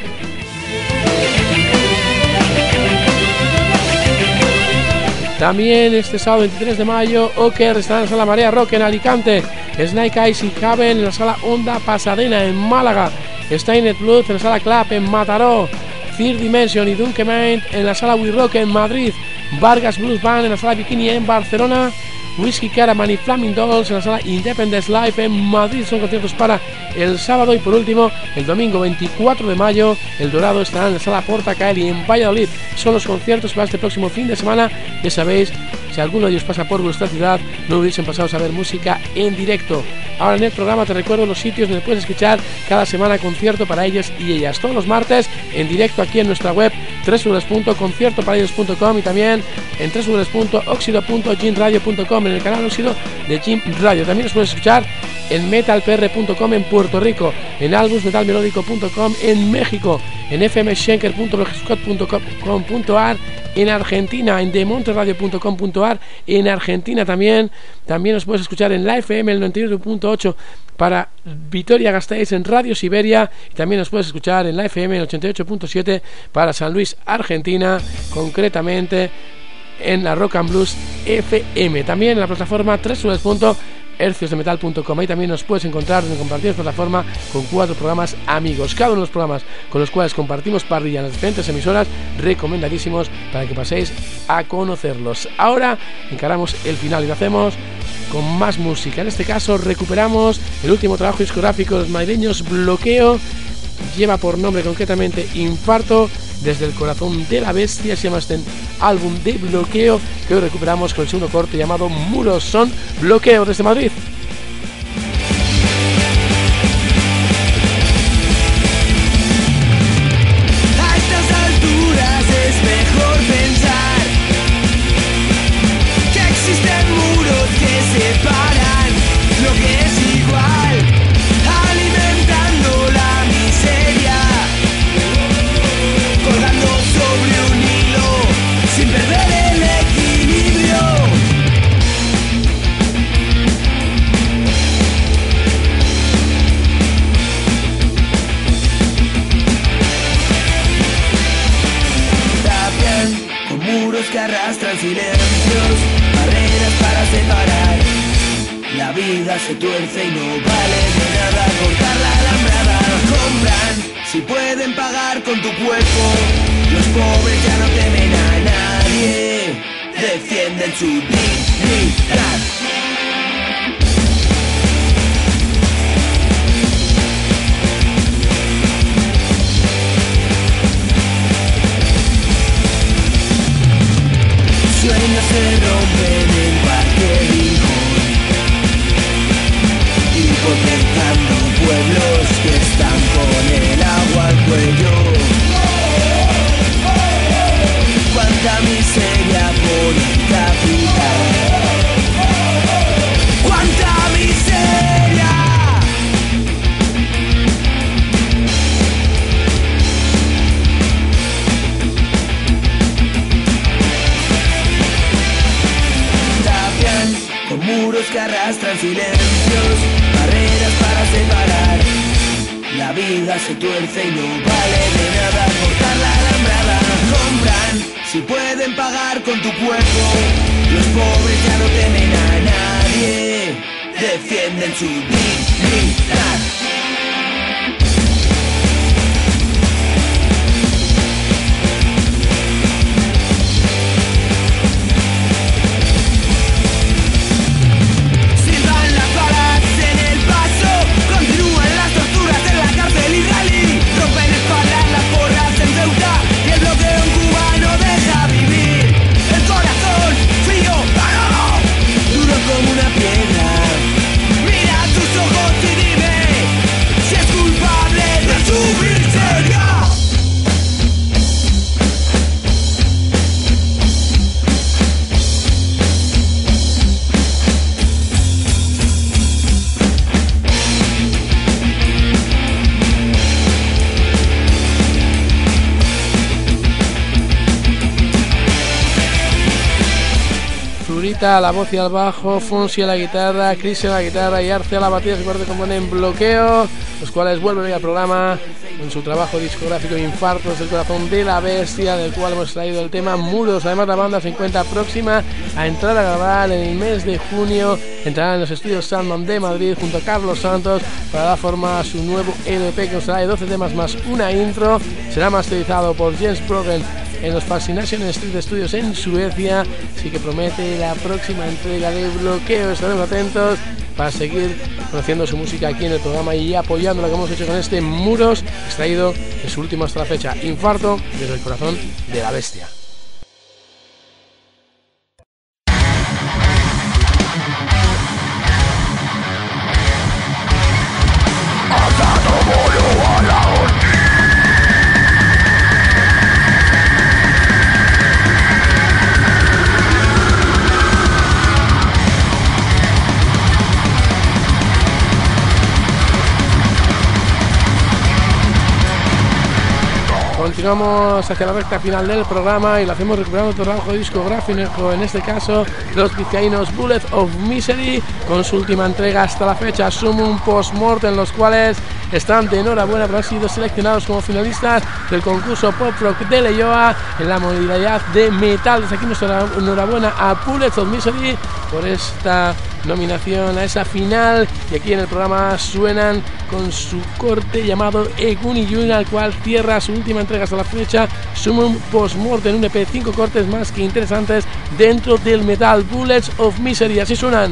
También este sábado 23 de mayo, Oker estará en la Sala Marea Rock en Alicante. Snake Eyes y Haven en la Sala Onda Pasadena en Málaga. Stainet Blood en la Sala Clap en Mataró. Third Dimension y Dunkemind en la Sala We Rock en Madrid. Vargas Blues Band en la Sala Bikini en Barcelona. Whiskey Caravan y Flaming Dolls en la Sala Independence Live en Madrid. Son conciertos para el sábado. Y por último, el domingo 24 de mayo, El Dorado estará en la Sala Porta Caeli en Valladolid. Son los conciertos para este próximo fin de semana. Ya sabéis, si alguno de ellos pasa por vuestra ciudad, no hubiesen pasado a ver música en directo. Ahora en el programa te recuerdo los sitios donde puedes escuchar cada semana concierto para ellos y ellas. Todos los martes en directo aquí en nuestra web www.conciertoparaellos.com y también en www.oxido.ginradio.com en el canal Oxido de Jim Radio. También los puedes escuchar en metalpr.com en Puerto Rico, en albusmetalmelódico.com en México, en fmschenker.blogspot.com.ar en Argentina, en demontreradio.com.ar grabar en Argentina también. También nos puedes escuchar en la FM el 99.8 para Vitoria-Gasteiz en Radio Siberia, y también nos puedes escuchar en la FM el 88.7 para San Luis, Argentina, concretamente en la Rock and Blues FM. También en la plataforma www.herciosdemetal.com. Ahí también nos puedes encontrar donde compartimos plataforma con 4 programas amigos. Cada uno de los programas con los cuales compartimos parrilla en las diferentes emisoras, recomendadísimos para que paséis a conocerlos. Ahora encaramos el final y lo hacemos con más música. En este caso recuperamos el último trabajo discográfico de los madrileños Bloqueo. Lleva por nombre concretamente Infarto, desde el corazón de la bestia. Se llama este álbum de Bloqueo, que hoy recuperamos con el segundo corte llamado Muros son. Bloqueo desde Madrid. A estas alturas es mejor pensar que existen muros que separan lo que es igual, alimentando la miseria, colgando sobre un hilo sin perder el equilibrio. Tapian con muros que arrastran silencios, barreras para separar. La vida se tuerce y no vale de nada cortar la alambrada. Compran si pueden pagar con tu cuerpo. Los pobres ya no temen a nadie, defienden su dignidad. Sueños se rompen en cualquier rincón, hipotecando pueblos que están con el agua al cuello. Cuánta miseria por el capital, cuánta miseria. Tapian con muros que arrastran silencios, barreras para separar. La vida se tuerce y no vale de nada cortar la alambrada. Compran si pueden pagar con tu cuerpo. Los pobres ya no temen a nadie, defienden su dignidad. Silban las balas en el paso, continúan las torturas en la cárcel israelí. Rompen espaldas las porras en Ceuta y el bloqueo en Cuba no deja vivir. El corazón frío, duro como una piedra. Mira tus ojos y dime si es culpable de su miseria. Flurita a la voz y al bajo, Fonsi a la guitarra, Chris a la guitarra y Arce a la batería. Se componen Bloqueo, los cuales vuelven al programa con su trabajo discográfico Infartos del corazón de la bestia, del cual hemos traído el tema Muros. Además, la banda se encuentra próxima a entrar a grabar en el mes de junio. Entrará en los estudios Sandman de Madrid junto a Carlos Santos para dar forma a su nuevo LP, que nos trae 12 temas más una intro. Será masterizado por James Brogan en los Fascination Street Studios en Suecia. Así que promete la próxima entrega de Bloqueo. Estaremos atentos para seguir conociendo su música aquí en el programa y apoyando lo que hemos hecho con este Muros, extraído de su último hasta la fecha, Infarto, desde el corazón de la bestia. continuamos hacia la recta final del programa y lo hacemos recuperando otro trabajo discográfico, en este caso los vizcaínos Bullet of Misery, con su última entrega hasta la fecha, Summum Postmortem, los cuales están de enhorabuena por haber sido seleccionados como finalistas del concurso Pop Rock de Leioa en la modalidad de metal. Desde aquí nuestra enhorabuena a Bullet of Misery por esta nominación a esa final, y aquí en el programa suenan con su corte llamado Eguni Yun, al cual cierra su última entrega hasta la fecha, Summum Postmortem, un EP, 5 cortes más que interesantes dentro del metal. Bullets of Misery, así suenan.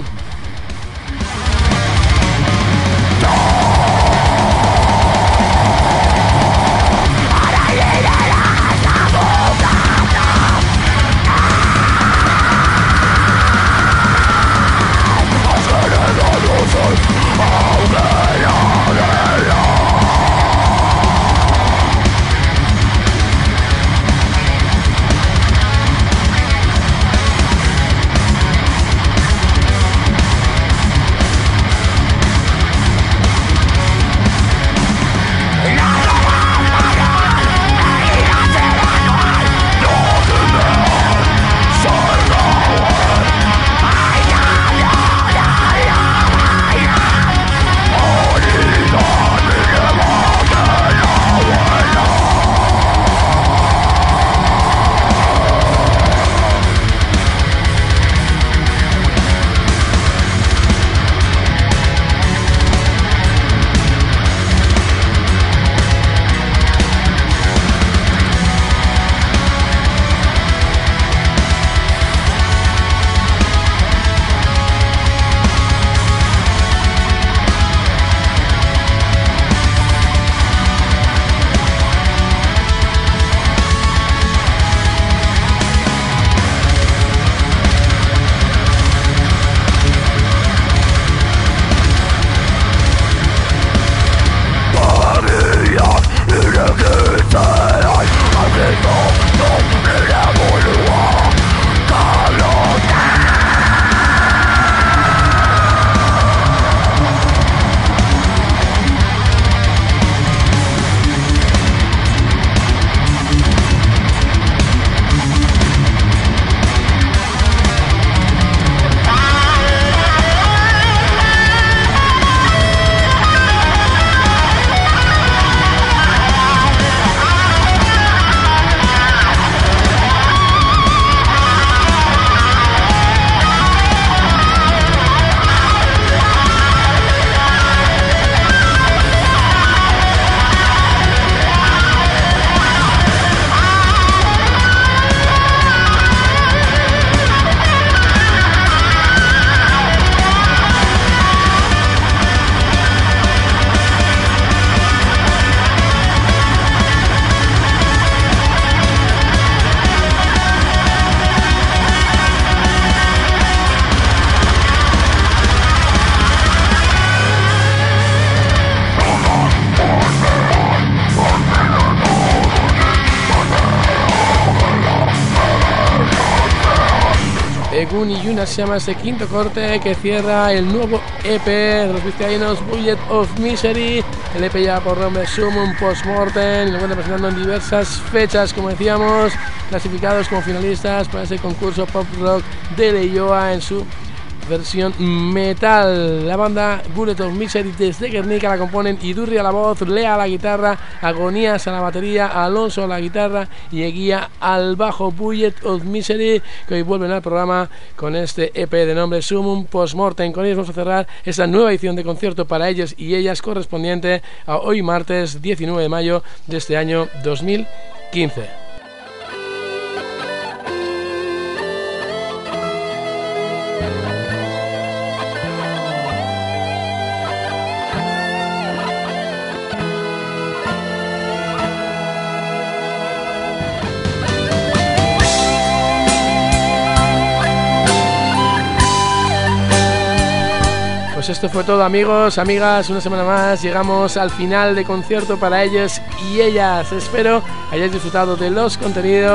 Eguni Yuna se llama este quinto corte que cierra el nuevo EP de los vizcaínos Bullet of Misery. El EP ya por nombre Summum Postmortem y lo encuentran presentando en diversas fechas, como decíamos, clasificados como finalistas para ese concurso Pop Rock de Leioa en su versión metal. La banda Bullet of Misery desde Guernica la componen Idurri a la voz, Lea a la guitarra, Agonías a la batería, Alonso a la guitarra y Eguía al bajo. Bullet of Misery, que hoy vuelven al programa con este EP de nombre Summum Postmortem. Con ellos vamos a cerrar esta nueva edición de concierto para ellos y ellas, correspondiente a hoy martes 19 de mayo de este año 2015. Pues esto fue todo, amigos, amigas, una semana más llegamos al final de concierto para ellos y ellas. Espero hayáis disfrutado de los contenidos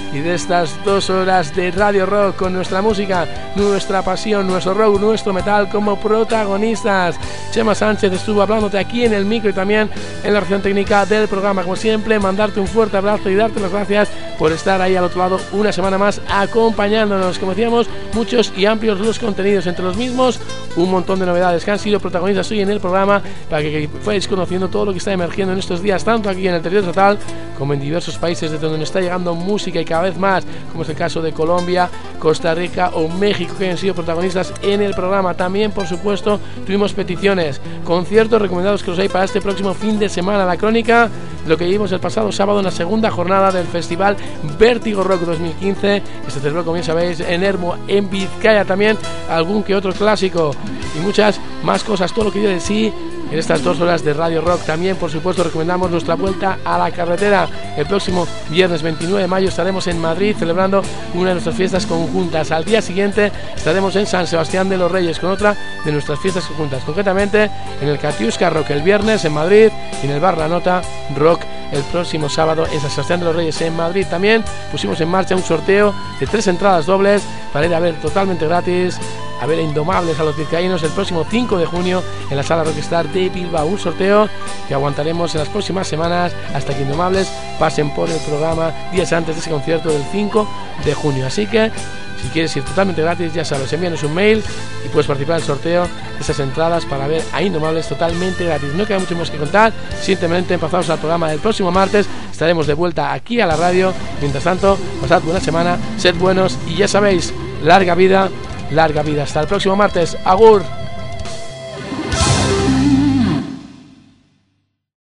y de estas 2 horas de Radio Rock con nuestra música, nuestra pasión, nuestro rock, nuestro metal como protagonistas. Chema Sánchez estuvo hablándote aquí en el micro y también en la reacción técnica del programa. Como siempre, mandarte un fuerte abrazo y darte las gracias por estar ahí al otro lado una semana más acompañándonos. Como decíamos, muchos y amplios los contenidos, entre los mismos un montón de novedades que han sido protagonistas hoy en el programa para que fuerais conociendo todo lo que está emergiendo en estos días, tanto aquí en el territorio estatal como en diversos países de donde nos está llegando música y cada vez más, como es el caso de Colombia, Costa Rica o México, que han sido protagonistas en el programa. También, por supuesto, tuvimos peticiones, conciertos recomendados que los hay para este próximo fin de semana. La crónica, lo que vimos el pasado sábado en la segunda jornada del festival Vértigo Rock 2015, que se celebró, como bien sabéis, en Ermo, en Vizcaya. También algún que otro clásico y muchas más cosas, todo lo que dio de sí en estas 2 horas de Radio Rock. También, por supuesto, recomendamos nuestra vuelta a la carretera. El próximo viernes 29 de mayo estaremos en Madrid celebrando una de nuestras fiestas conjuntas. Al día siguiente estaremos en San Sebastián de los Reyes con otra de nuestras fiestas conjuntas, concretamente en el Katiuska Rock el viernes en Madrid y en el Bar La Nota Rock el próximo sábado en San Sebastián de los Reyes en Madrid. También pusimos en marcha un sorteo de 3 entradas dobles para ir a ver totalmente gratis a ver a Indomables, a los vizcaínos, el próximo 5 de junio en la Sala Rockstar de Bilbao. Un sorteo que aguantaremos en las próximas semanas hasta que Indomables pasen por el programa días antes de ese concierto del 5 de junio. Así que si quieres ir totalmente gratis, ya sabes, envíanos un mail y puedes participar en el sorteo de esas entradas para ver a Indomables totalmente gratis. No queda mucho más que contar, simplemente empezamos al programa del próximo martes. Estaremos de vuelta aquí a la radio. Mientras tanto, pasad buena semana, sed buenos y ya sabéis, larga vida. Hasta el próximo martes. Agur.